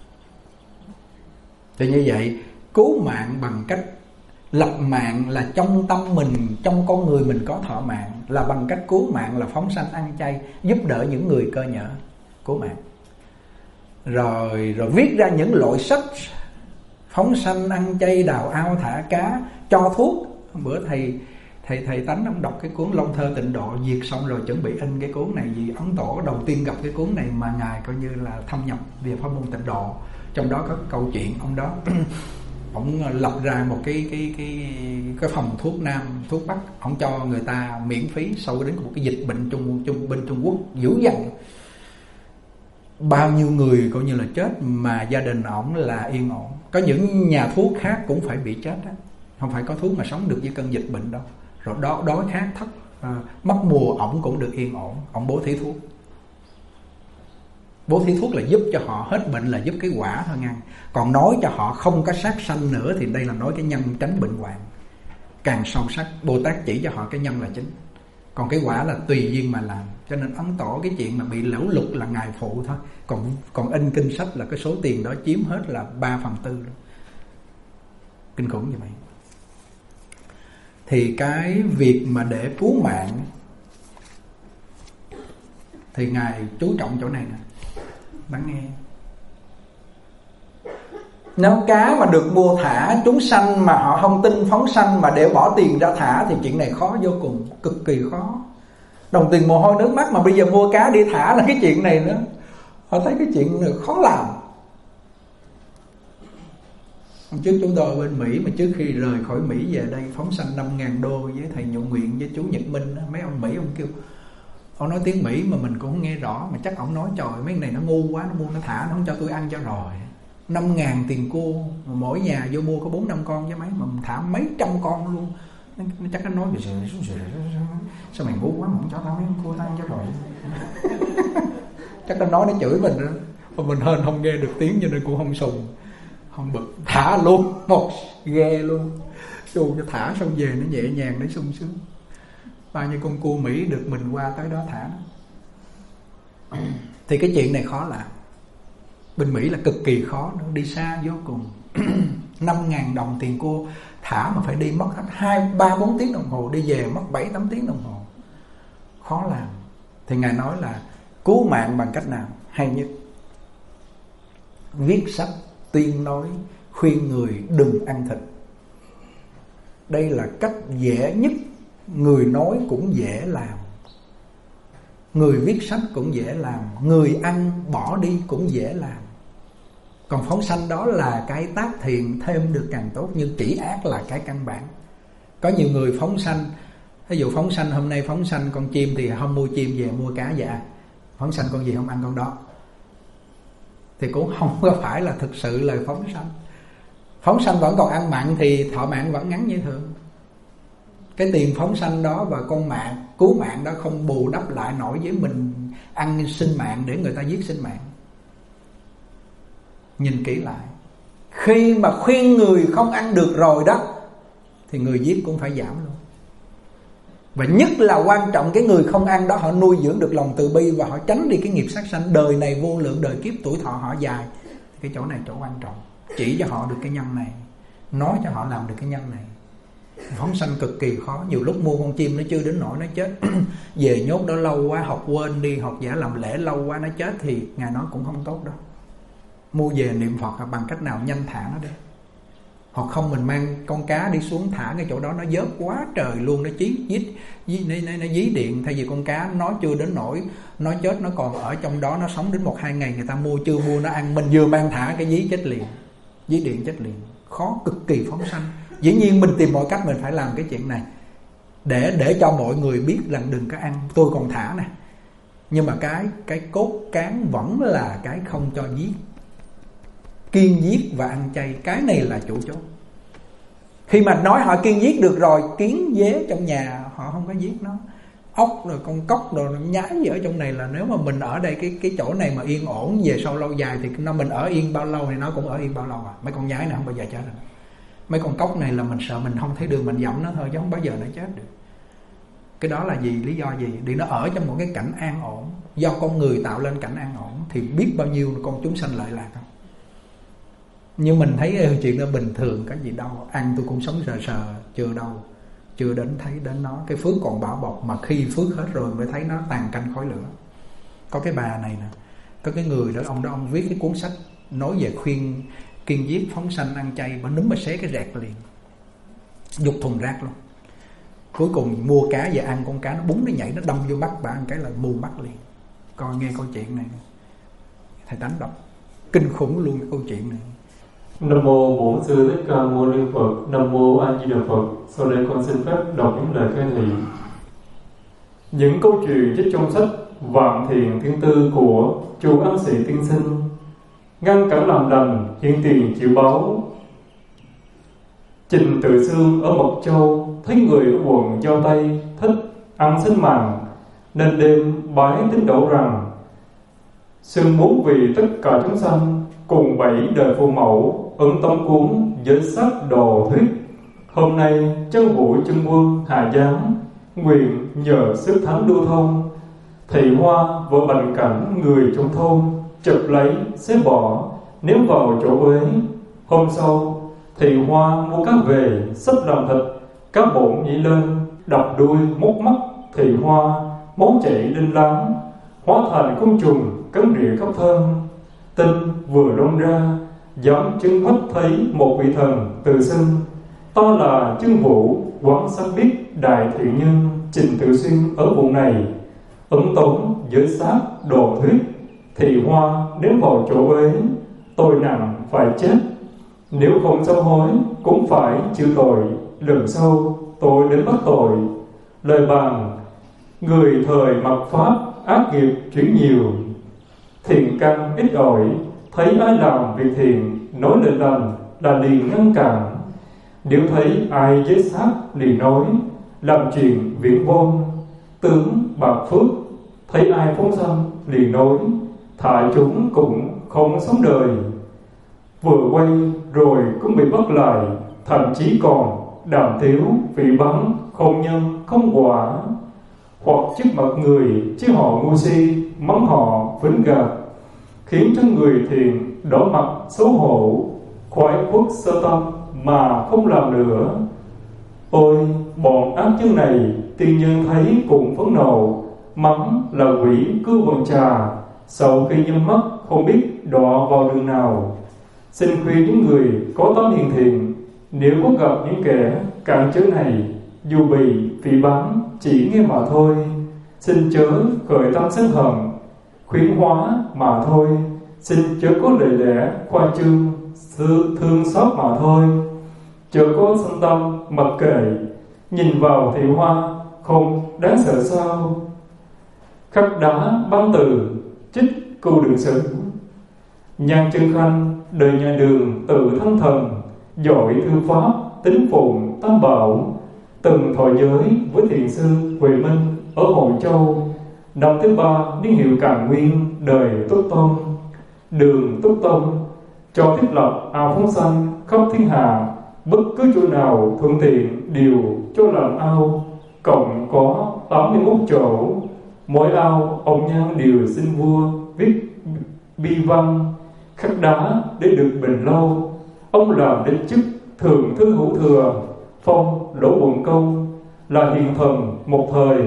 Thì như vậy, cứu mạng bằng cách lập mạng là trong tâm mình, trong con người mình có thọ mạng, là bằng cách cứu mạng là phóng sanh ăn chay, giúp đỡ những người cơ nhở, cứu mạng. Rồi rồi viết ra những loại sách phóng sanh ăn chay, đào ao thả cá, cho thuốc. Hôm bữa thầy thầy thầy Tánh ông đọc cái cuốn Long Thơ Tịnh Độ, duyệt xong rồi chuẩn bị in cái cuốn này, vì Ấn Tổ đầu tiên gặp cái cuốn này mà ngài coi như là thâm nhập về pháp môn Tịnh Độ. Trong đó có câu chuyện ông đó ông lập ra một cái cái cái cái phòng thuốc Nam, thuốc Bắc, ông cho người ta miễn phí. Sau đến một cái dịch bệnh Trung Trung bên Trung Quốc dữ dằn, bao nhiêu người coi như là chết, mà gia đình ổng là yên ổn. Có những nhà thuốc khác cũng phải bị chết đó, không phải có thuốc mà sống được với cơn dịch bệnh đâu. Rồi đó đói khát thất à, mất mùa, ổng cũng được yên ổn. Ổng bố thí thuốc, bố thí thuốc là giúp cho họ hết bệnh, là giúp cái quả thôi ngăn. Còn nói cho họ không có sát sanh nữa thì đây là nói cái nhân tránh bệnh hoạn. Càng sâu sắc, Bồ Tát chỉ cho họ cái nhân là chính, còn cái quả là tùy duyên mà làm. Cho nên Ấn Tổ cái chuyện mà bị lẩu lục là ngài phụ thôi, còn còn in kinh sách là cái số tiền đó chiếm hết là ba phần tư luôn. Kinh khủng như vậy. Thì cái việc mà để cứu mạng thì ngài chú trọng chỗ này nè, bạn nghe. Nếu cá mà được mua thả chúng sanh mà họ không tin phóng sanh, mà để bỏ tiền ra thả thì chuyện này khó vô cùng, cực kỳ khó. Đồng tiền mồ hôi nước mắt mà bây giờ mua cá đi thả là cái chuyện này nữa. Họ thấy cái chuyện này khó làm. Hôm trước chúng tôi bên Mỹ, mà trước khi rời khỏi Mỹ về đây phóng sanh năm ngàn đô với thầy Nhuận Nguyện với chú Nhật Minh. Mấy ông Mỹ ông kêu, ông nói tiếng Mỹ mà mình cũng không nghe rõ, mà chắc ông nói trời mấy cái này nó ngu quá, nó mua nó thả, nó không cho tôi ăn cho rồi. Năm ngàn tiền cua, mà mỗi nhà vô mua có bốn năm con với mấy, mà thả mấy trăm con luôn. Nó, nó chắc nó nói về sao mày ngu quá mà không cho tao mấy con cua tao ăn cho rồi. Chắc nó nói nó chửi mình đó. Mà mình hên không nghe được tiếng cho nên cũng không sùng, không bực, thả luôn một ghe luôn. Dù cho thả xong về nó nhẹ nhàng, nó sung sướng. Bao nhiêu con cua Mỹ được mình qua tới đó thả. Thì cái chuyện này khó làm. Bên Mỹ là cực kỳ khó, nó đi xa vô cùng. Năm ngàn đồng tiền cua thả mà phải đi mất hết hai ba bốn tiếng đồng hồ, đi về mất bảy tám tiếng đồng hồ, khó làm. Thì ngài nói là cứu mạng bằng cách nào hay nhất? Viết sách tuyên nói khuyên người đừng ăn thịt. Đây là cách dễ nhất. Người nói cũng dễ làm, người viết sách cũng dễ làm, người ăn bỏ đi cũng dễ làm. Còn phóng sanh đó là cái tác thiện thêm được càng tốt, nhưng chỉ ác là cái căn bản. Có nhiều người phóng sanh, ví dụ phóng sanh hôm nay phóng sanh con chim thì không mua chim về mua cá về ăn. Phóng sanh con gì không ăn con đó, thì cũng không có phải là thực sự là phóng sanh. Phóng sanh vẫn còn ăn mặn thì thọ mạng vẫn ngắn như thường. Cái tiền phóng sanh đó và con mạng, cứu mạng đó không bù đắp lại nổi với mình ăn sinh mạng để người ta giết sinh mạng. Nhìn kỹ lại, khi mà khuyên người không ăn được rồi đó thì người giết cũng phải giảm luôn. Và nhất là quan trọng cái người không ăn đó họ nuôi dưỡng được lòng từ bi và họ tránh đi cái nghiệp sát sanh. Đời này vô lượng đời kiếp, tuổi thọ họ dài. Cái chỗ này chỗ quan trọng, chỉ cho họ được cái nhân này, nói cho họ làm được cái nhân này. Phóng sanh cực kỳ khó. Nhiều lúc mua con chim nó chưa đến nỗi nó chết về nhốt đó lâu quá, học quên đi, học giả làm lễ lâu quá nó chết thì ngài nói cũng không tốt đâu. Mua về niệm Phật bằng cách nào nhanh thả nó đi. Hoặc không mình mang con cá đi xuống thả cái chỗ đó, nó vớt quá trời luôn, nó chí dít dí, nó, nó dí điện. Thay vì con cá nó chưa đến nỗi nó chết, nó còn ở trong đó, nó sống đến một hai ngày, người ta mua chưa mua nó ăn, mình vừa mang thả cái dí chết liền, dí điện chết liền. Khó cực kỳ phóng sanh. Dĩ nhiên mình tìm mọi cách mình phải làm cái chuyện này để để cho mọi người biết rằng đừng có ăn, tôi còn thả nè. Nhưng mà cái cái cốt cán vẫn là cái không cho giết, kiêng giết và ăn chay. Cái này là chủ chốt. Khi mà nói họ kiêng giết được rồi, kiến dế trong nhà họ không có giết nó, ốc rồi con cóc rồi nó nhái gì ở trong này, là nếu mà mình ở đây cái cái chỗ này mà yên ổn về sau lâu dài thì nó mình ở yên bao lâu thì nó cũng ở yên bao lâu à. Mấy con nhái này không bao giờ chết được. Mấy con cóc này là mình sợ mình không thấy đường mình dẫm nó thôi, chứ không bao giờ nó chết được. Cái đó là gì? Lý do gì? Để nó ở trong một cái cảnh an ổn, do con người tạo lên cảnh an ổn, thì biết bao nhiêu con chúng sanh lợi lạc không. Nhưng mình thấy chuyện đó bình thường, có gì đâu, ăn tôi cũng sống sờ sờ, chưa đâu, chưa đến thấy đến nó. Cái phước còn bảo bọc, mà khi phước hết rồi mới thấy nó tàn canh khói lửa. Có cái bà này nè, có cái người đó, ông đó ông viết cái cuốn sách nói về khuyên kiêng giết phóng sanh ăn chay, bà núm bà xé cái rẹt liền, dục thùng rác luôn. Cuối cùng mua cá về ăn, con cá nó búng nó nhảy nó đâm vô mắt bà, ăn cái là mù mắt liền. Coi nghe câu chuyện này, thầy Tánh đọc kinh khủng luôn cái câu chuyện này. Nam mô Bổn Sư Thích Ca Mâu Ni Phật. Nam mô A Di Đà Phật. Sau đây con xin phép đọc những lời khai thị. Những câu chuyện trích trong sách Vạn Thiện Thiên Tư của Chu Ân Sĩ Tiên Sinh. Ngăn cản làm lành, hiện tiền chịu báo. Trình Tự Xương ở Mộc Châu thấy người ở quận Giao Tây thích ăn sinh màng, nên đêm bái tín đổ rằng Xương muốn vì tất cả chúng sanh cùng bảy đời phụ mẫu ứng tông cuốn giới sắc đồ thuyết. Hôm nay chân vũ chân quân hạ giáng, nguyện nhờ sức thánh lưu thông, thị hoa vợ bành cảnh người trong thôn chụp lấy xếp bỏ ném vào chỗ uế. Hôm sau thị hoa mua cá về sắp làm thịt, cá bổn nhảy lên đập đuôi móc mắt thị hoa, máu chảy linh láng, hóa thành côn trùng cắn rỉa khắp thân. Tinh vừa lông ra, dám chứng mắt thấy một vị thần tự xưng ta là chân vũ quán sắc biết đại thiện nhân Trình Tự Xuyên ở vùng này, ứng tống giới sát đồ thuyết. Thị hoa ném vào chỗ ấy, tội nặng phải chết, nếu không sám hối cũng phải chịu tội, lần sau tôi đến bắt tội. Lời bàn người thời mặc pháp ác nghiệp chuyển nhiều, thiện căn ít ỏi, thấy ai làm việc thiện nói lời lành là liền ngăn cản. Nếu thấy ai giết sát liền nói làm chuyện viễn vông, tướng bạc phước. Thấy ai phóng sanh liền nói thà chúng cũng không sống đời. Vừa quay rồi cũng bị bắt lại, thậm chí còn đàm tiếu vị bắn không nhân không quả. Hoặc trước mặt người chứ họ ngu si, mắng họ vĩnh gạt, khiến cho người thiện đỏ mặt xấu hổ, khoái khuất sơ tâm mà không làm nữa. Ôi bọn ác chân này, tiên nhân thấy cũng phẫn nộ, mắng là quỷ cư vần trà, sau khi nhắm mắt không biết đọa vào đường nào. Xin khuyên những người có tấm hiền thiện, nếu có gặp những kẻ cản trở này, dù bị phỉ báng chỉ nghe mà thôi, xin chớ khởi tâm sân hận, khuyến hóa mà thôi. Xin chớ có lời lẽ khoa trương, sự thương xót mà thôi. Chớ có sân tâm mặc kệ, nhìn vào thị hoa không đáng sợ sao. Khắc đá băng từ, trích câu đường sử. Nhan chân khanh đời nhà Đường tự thân thần, giỏi thư pháp tính phụng tam bảo. Từng thọ giới với thiền sư Huệ Minh ở Hội Châu. Năm thứ ba niên hiệu Càn Nguyên đời Túc Tông. Đường Túc Tông cho thiết lập ao phóng sanh khắp thiên hạ, bất cứ chỗ nào thuận tiện đều cho làm ao. Cộng có tám mươi mốt chỗ, mỗi ao ông Nhan đều xin vua viết bi văn khắc đá để được bền lâu. Ông làm đến chức thường thư hữu thừa, phong lỗ quận công, là hiền thần một thời.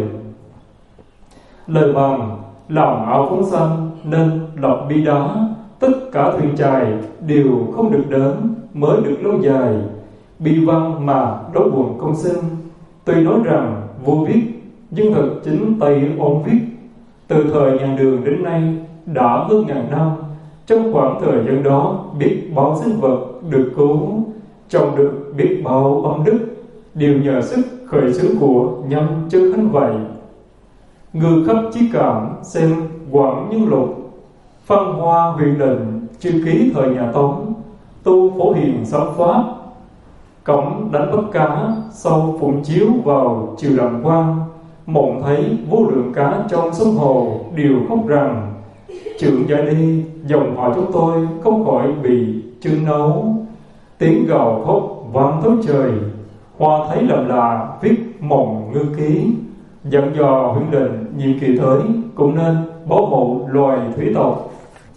Lời bằng làm áo phóng sanh nên lập bi đá, tất cả thuyền chài đều không được đến. mới được lâu dài. Bi văn mà đấu buồn công sinh. Tuy nói rằng vô viết, nhưng thực chính tay ôn viết. Từ thời nhà Đường đến nay đã hơn ngàn năm. Trong khoảng thời gian đó, biết bao sinh vật được cứu, trồng được biết bao âm đức, đều nhờ sức khởi xướng của nhâm chân khánh vậy. Ngư khắp chí cảm xem quảng nhân lục, văn hoa huyền định chư ký thời nhà Tống, tu phổ hiền sáu pháp, cổng đánh bắt cá, sau phụng chiếu vào chiều đàng quang, mộng thấy vô lượng cá trong sông hồ, đều khóc rằng trưởng giả đi, dòng họ chúng tôi không khỏi bị chưng nấu. Tiếng gào khóc vang thấu trời, hoa thấy lầm là viết mộng ngư ký, dặn dò huynh định nhiệm kỳ tới cũng nên bảo hộ loài thủy tộc.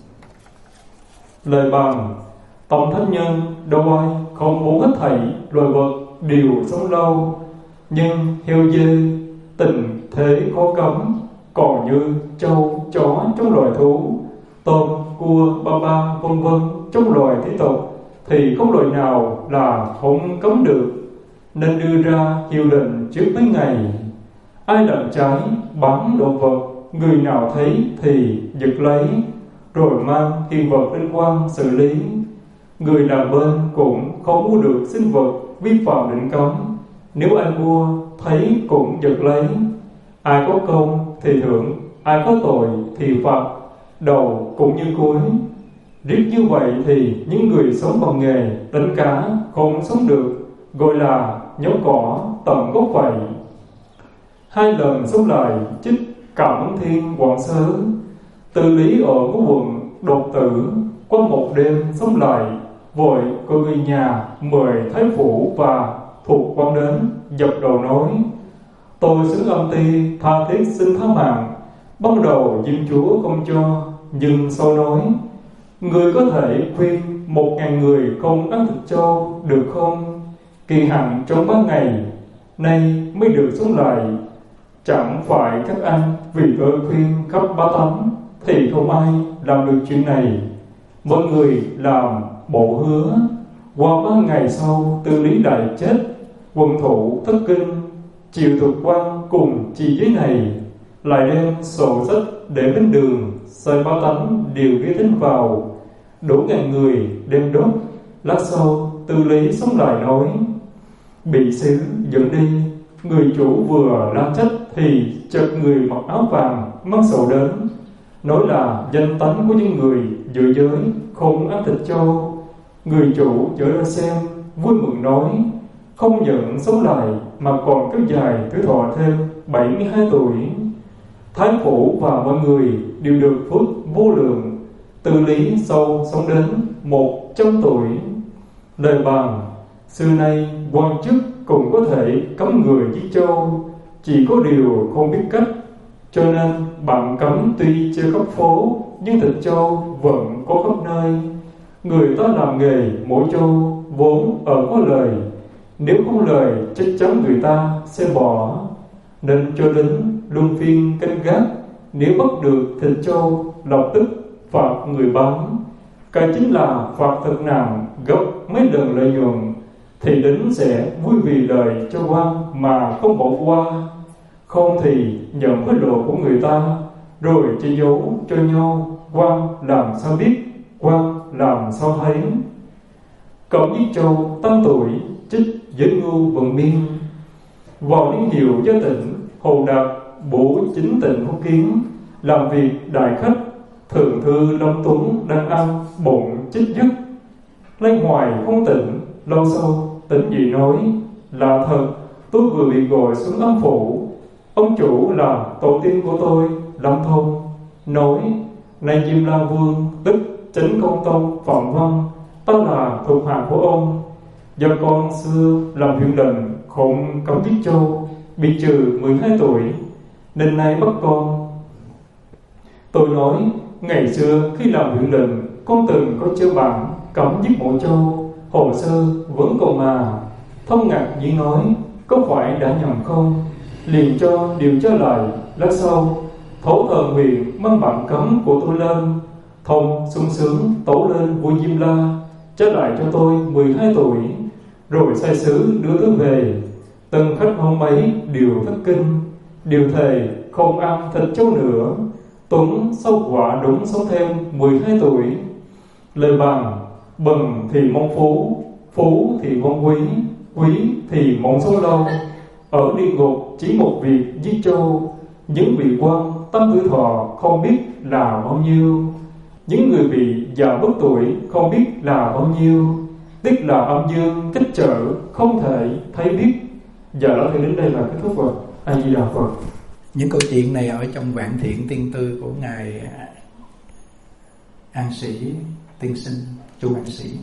Lời bằng Tổng thánh nhân đâu ai không muốn hết thảy loài vật đều sống lâu, nhưng heo dê tình thế khó cấm, còn như trâu chó trong loài thú, tôm cua ba ba vân vân trong loài thủy tộc, thì không loài nào là không cấm được, nên đưa ra hiệu lệnh trước mấy ngày. Ai làm trái bắn động vật, người nào thấy thì giật lấy, rồi mang hiện vật lên quan xử lý. Người làm bên cũng không mua được sinh vật vi phạm định cấm, nếu ai mua thấy cũng giật lấy. Ai có công thì thưởng, ai có tội thì phạt, đầu cũng như cuối. Riết như vậy thì những người sống bằng nghề đánh cá không sống được, gọi là nhổ cỏ tận gốc vậy. Hai lần sống lại chích Cảm Thiên Quảng Sớ, Tư Lý ở ngũ quận đột tử. Qua một đêm sống lại, vội có người nhà mời thái phủ và thuộc quan đến, dập đầu nói: tôi xứng âm ty tha thiết xin tha mạng. Ban đầu diêm chúa không cho, nhưng sau nói: người có thể khuyên một ngàn người không ăn thịt trâu được không? Kỳ hạn trong ba ngày, nay mới được sống lại. Chẳng phải các anh vì tôi khuyên khắp ba tánh, thì không ai làm được chuyện này. Mọi người làm bộ hứa. Qua ba ngày sau, Tư Lý đại chết, quần thủ thất kinh. Triều thuộc quan cùng chi giới này lại đem sổ sách để bên đường, sai ba tánh đều ghi tên vào, đủ ngàn người đem đốt. Lát sau Tư Lý sống lại nói: bị sứ dẫn đi. Người chủ vừa la trách thì chợt người mặc áo vàng mang sổ đến, nói là danh tánh của những người dự giới không ăn thịt trâu. Người chủ trở ra xem, vui mừng nói: không những sống lại mà còn kéo dài tuổi thọ thêm bảy mươi hai tuổi. Thái phủ và mọi người đều được phước vô lượng. Tư Lý sau sống đến một trăm tuổi. Lời bàn: xưa nay quan chức cũng có thể cấm người giết trâu, chỉ có điều không biết cách, cho nên bạn cấm tuy chưa khắp phố, nhưng thịt trâu vẫn có khắp nơi. Người ta làm nghề mổ trâu vốn ở có lời, nếu không lời chắc chắn người ta sẽ bỏ, nên cho lính luân phiên canh gác. Nếu bắt được thịt trâu lập tức phạt người bán, cái chính là phạt thật nặng gấp mấy lần lợi nhuận, thì lính sẽ vui vì lời cho quan mà không bỏ qua. Không thì nhận hối lộ của người ta, rồi che giấu cho nhau, quan làm sao biết, quan làm sao thấy. Cậu giết trâu tám tuổi, trích giới ngưu vận miên. Vào niên hiệu gia tỉnh, Hồ Đạt bổ chính tỉnh Phúc Kiến, làm việc đại khách. Thượng thư Long Tuấn đang ăn bụng chích dứt, lấy hoài không tỉnh. Lâu sau tỉnh dị nói: là thật, tôi vừa bị gọi xuống âm phủ. Ông chủ là tổ tiên của tôi, Lâm Thông, nói: này Diêm La Vương tức Chánh Công Tông Phạm Văn, ta là thuộc hạ của ông. Do con xưa làm huyện lệnh không cấm giết trâu, bị trừ mười hai tuổi, nên nay bắt con. Tôi nói: ngày xưa khi làm huyện lệnh, con từng có chớ bản cấm giết mổ trâu, hồ sơ vẫn còn mà. Thông Ngạc Dĩ nói: có phải đã nhầm không? Liền cho điều tra lại. Lát sau Thổ Thần huyện mang bản cấm của tôi lên. Thông sung sướng tấu lên vua Diêm La, trả lại cho tôi mười hai tuổi, rồi sai sứ đưa tôi về. Tân khách hôm ấy đều thất kinh, đều thề không ăn thịt trâu nữa. Tuấn sau quả đúng sống thêm mười hai tuổi. Lời bằng, bần thì mong phú, phú thì mong quý, quý thì mong sống lâu. Ở địa ngục chỉ một việc giết trâu, những vị quan tâm tuổi thọ không biết là bao nhiêu. Những người bị già bất tuổi không biết là bao nhiêu. Tiếc là âm dương cách trở không thể thấy biết. Giờ đó thì đến đây là kết thúc rồi. A Di Đà Phật. Những câu chuyện này ở trong Vạn Thiện Tiên Tư của ngài An Sĩ Tiên Sinh Chu An Sĩ.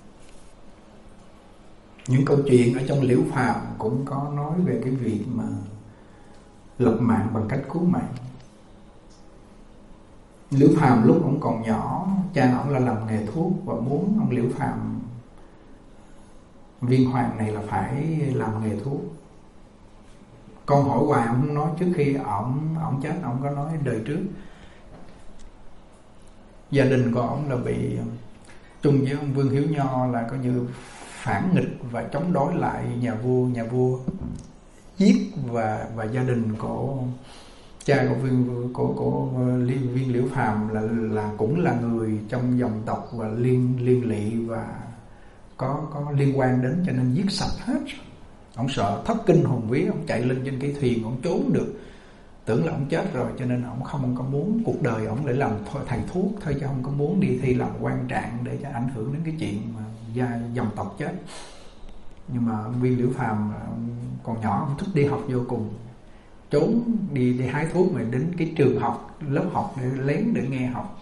Những câu chuyện ở trong Liễu Phàm cũng có nói về cái việc mà lập mạng bằng cách cứu mạng. Liễu Phàm lúc ông còn nhỏ, cha ông là làm nghề thuốc và muốn ông Liễu Phàm Viên Hoàng này là phải làm nghề thuốc. Con hỏi hoài ông không nói, trước khi ông ông chết ông có nói đời trước gia đình của ông là bị chung với ông Vương Hiếu Nho là coi như phản nghịch và chống đối lại nhà vua, nhà vua giết và và gia đình của cha của viên của của Viên Liễu Phàm là là cũng là người trong dòng tộc và liên liên lỵ và có có liên quan đến, cho nên giết sạch hết. Ông sợ thất kinh hồn vía, ông chạy lên trên cái thuyền, ông trốn được, tưởng là ông chết rồi, cho nên ông không có muốn cuộc đời ông để làm thầy thuốc thôi, chứ không có muốn đi thi làm quan trạng để cho ảnh hưởng đến cái chuyện mà gia dòng tộc chết. Nhưng mà Viên Liễu Phàm còn nhỏ, ông thích đi học vô cùng, trốn đi đi hái thuốc mà đến cái trường học, lớp học để lén để nghe học.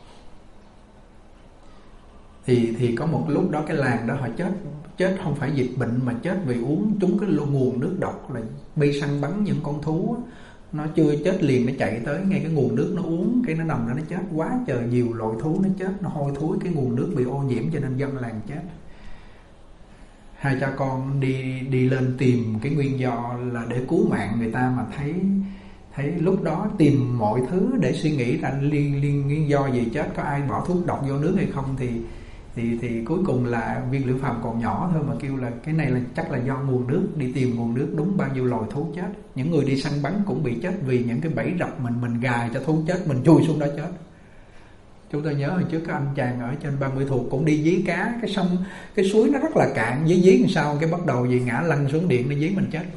Thì thì có một lúc đó cái làng đó họ chết chết không phải dịch bệnh mà chết vì uống trúng cái nguồn nước độc, là đi săn bắn những con thú đó. Nó chưa chết liền nó chạy tới ngay cái nguồn nước nó uống, cái nó nằm đó nó chết. Quá trời nhiều loại thú nó chết, nó hôi thối, cái nguồn nước bị ô nhiễm cho nên dân làng chết. Hai cha con đi đi lên tìm cái nguyên do là để cứu mạng người ta, mà thấy thấy lúc đó tìm mọi thứ để suy nghĩ ra liên liên nguyên do gì chết, có ai bỏ thuốc độc vô nước hay không, thì thì thì cuối cùng là Viên Liễu Phàm còn nhỏ thôi mà kêu là cái này là chắc là do nguồn nước, đi tìm nguồn nước, đúng bao nhiêu loài thú chết. Những người đi săn bắn cũng bị chết vì những cái bẫy rập mình mình gài cho thú chết, mình chui xuống đó chết. Chúng tôi nhớ hồi trước có anh chàng ở trên ba mươi Thuộc cũng đi dí cá, cái sông cái suối nó rất là cạn, dí dí làm sao cái bắt đầu gì ngã lăn xuống điện, nó dí mình chết.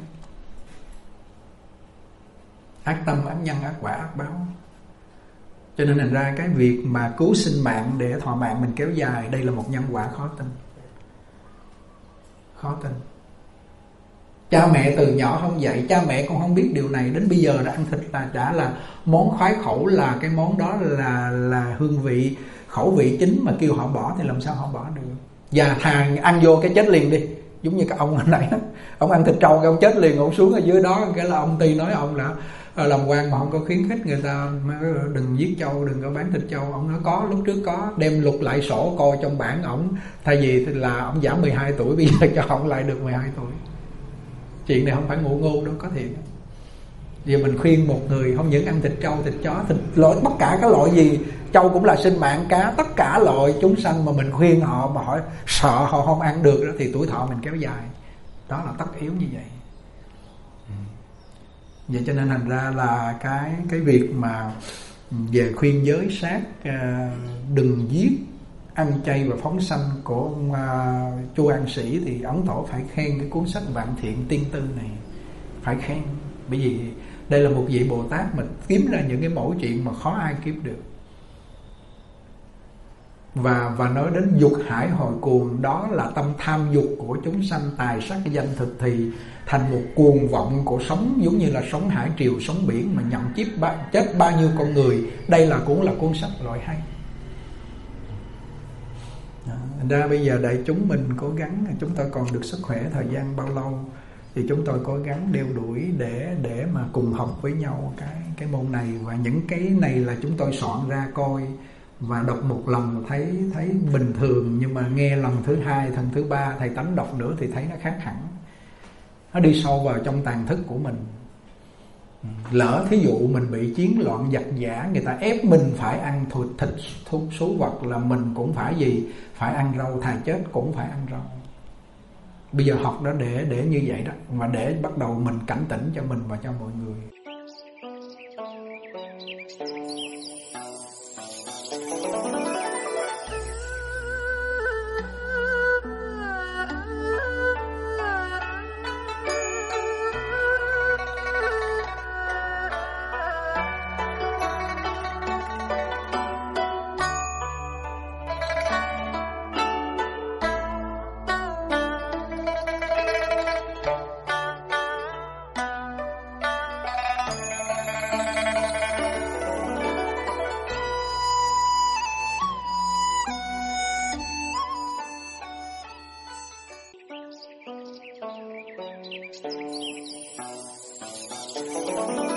Ác tâm, ác nhân, ác quả, ác báo. Cho nên thành ra cái việc mà cứu sinh mạng để thọ mạng mình kéo dài, đây là một nhân quả khó tin. Khó tin. Cha mẹ từ nhỏ không dạy, cha mẹ còn không biết điều này, đến bây giờ đã ăn thịt là đã là món khoái khẩu, là cái món đó là là hương vị, khẩu vị chính, mà kêu họ bỏ thì làm sao họ bỏ được. Và thằng ăn vô cái chết liền đi. Giống như cái ông hồi nãy đó, ông ăn thịt trâu cái ông chết liền, ông xuống ở dưới đó, cái là ông Ty nói ông là làm quan mà không có khuyến khích người ta đừng giết trâu, đừng có bán thịt trâu. Ông nói có, lúc trước có, đem lục lại sổ coi trong bảng ổng, thay vì là ông giảm mười hai tuổi, bây giờ cho ông lại được mười hai tuổi. Chuyện này không phải ngụ ngu đâu, có thiệt. Giờ mình khuyên một người không những ăn thịt trâu, thịt chó, thịt loại tất cả các loại gì, trâu cũng là sinh mạng, cá, tất cả loại chúng sanh mà mình khuyên họ mà họ sợ họ không ăn được đó, thì tuổi thọ mình kéo dài. Đó là tất yếu như vậy. Vậy cho nên thành ra là cái cái việc mà về khuyên giới sát đừng giết, ăn chay và phóng sanh của ông uh, Chu An Sĩ, thì ấn tổ phải khen cái cuốn sách Vạn Thiện Tiên Tư này, phải khen. Bởi vì đây là một vị Bồ Tát mà kiếm ra những cái mẫu chuyện mà khó ai kiếm được. Và và nói đến dục hải hồi cuồng, đó là tâm tham dục của chúng sanh, tài sắc danh thực, thì thành một cuồng vọng của sống, giống như là sóng hải triều, sóng biển mà nhận chiếp ba, chết bao nhiêu con người. Đây là cũng là cuốn sách loại hay. Thành ra bây giờ đại chúng mình cố gắng, chúng ta còn được sức khỏe thời gian bao lâu thì chúng tôi cố gắng đeo đuổi để để mà cùng học với nhau cái cái môn này. Và những cái này là chúng tôi soạn ra coi và đọc một lần thấy thấy bình thường, nhưng mà nghe lần thứ hai, lần thứ ba thầy Tánh đọc nữa thì thấy nó khác hẳn. Nó đi sâu vào trong tàn thức của mình. Lỡ thí dụ mình bị chiến loạn giặc giả, người ta ép mình phải ăn thịt, thịt thuốc số vật, là mình cũng phải gì? Phải ăn rau, thà chết cũng phải ăn rau. Bây giờ học đó để để như vậy đó, và để bắt đầu mình cảnh tỉnh cho mình và cho mọi người. Thank you.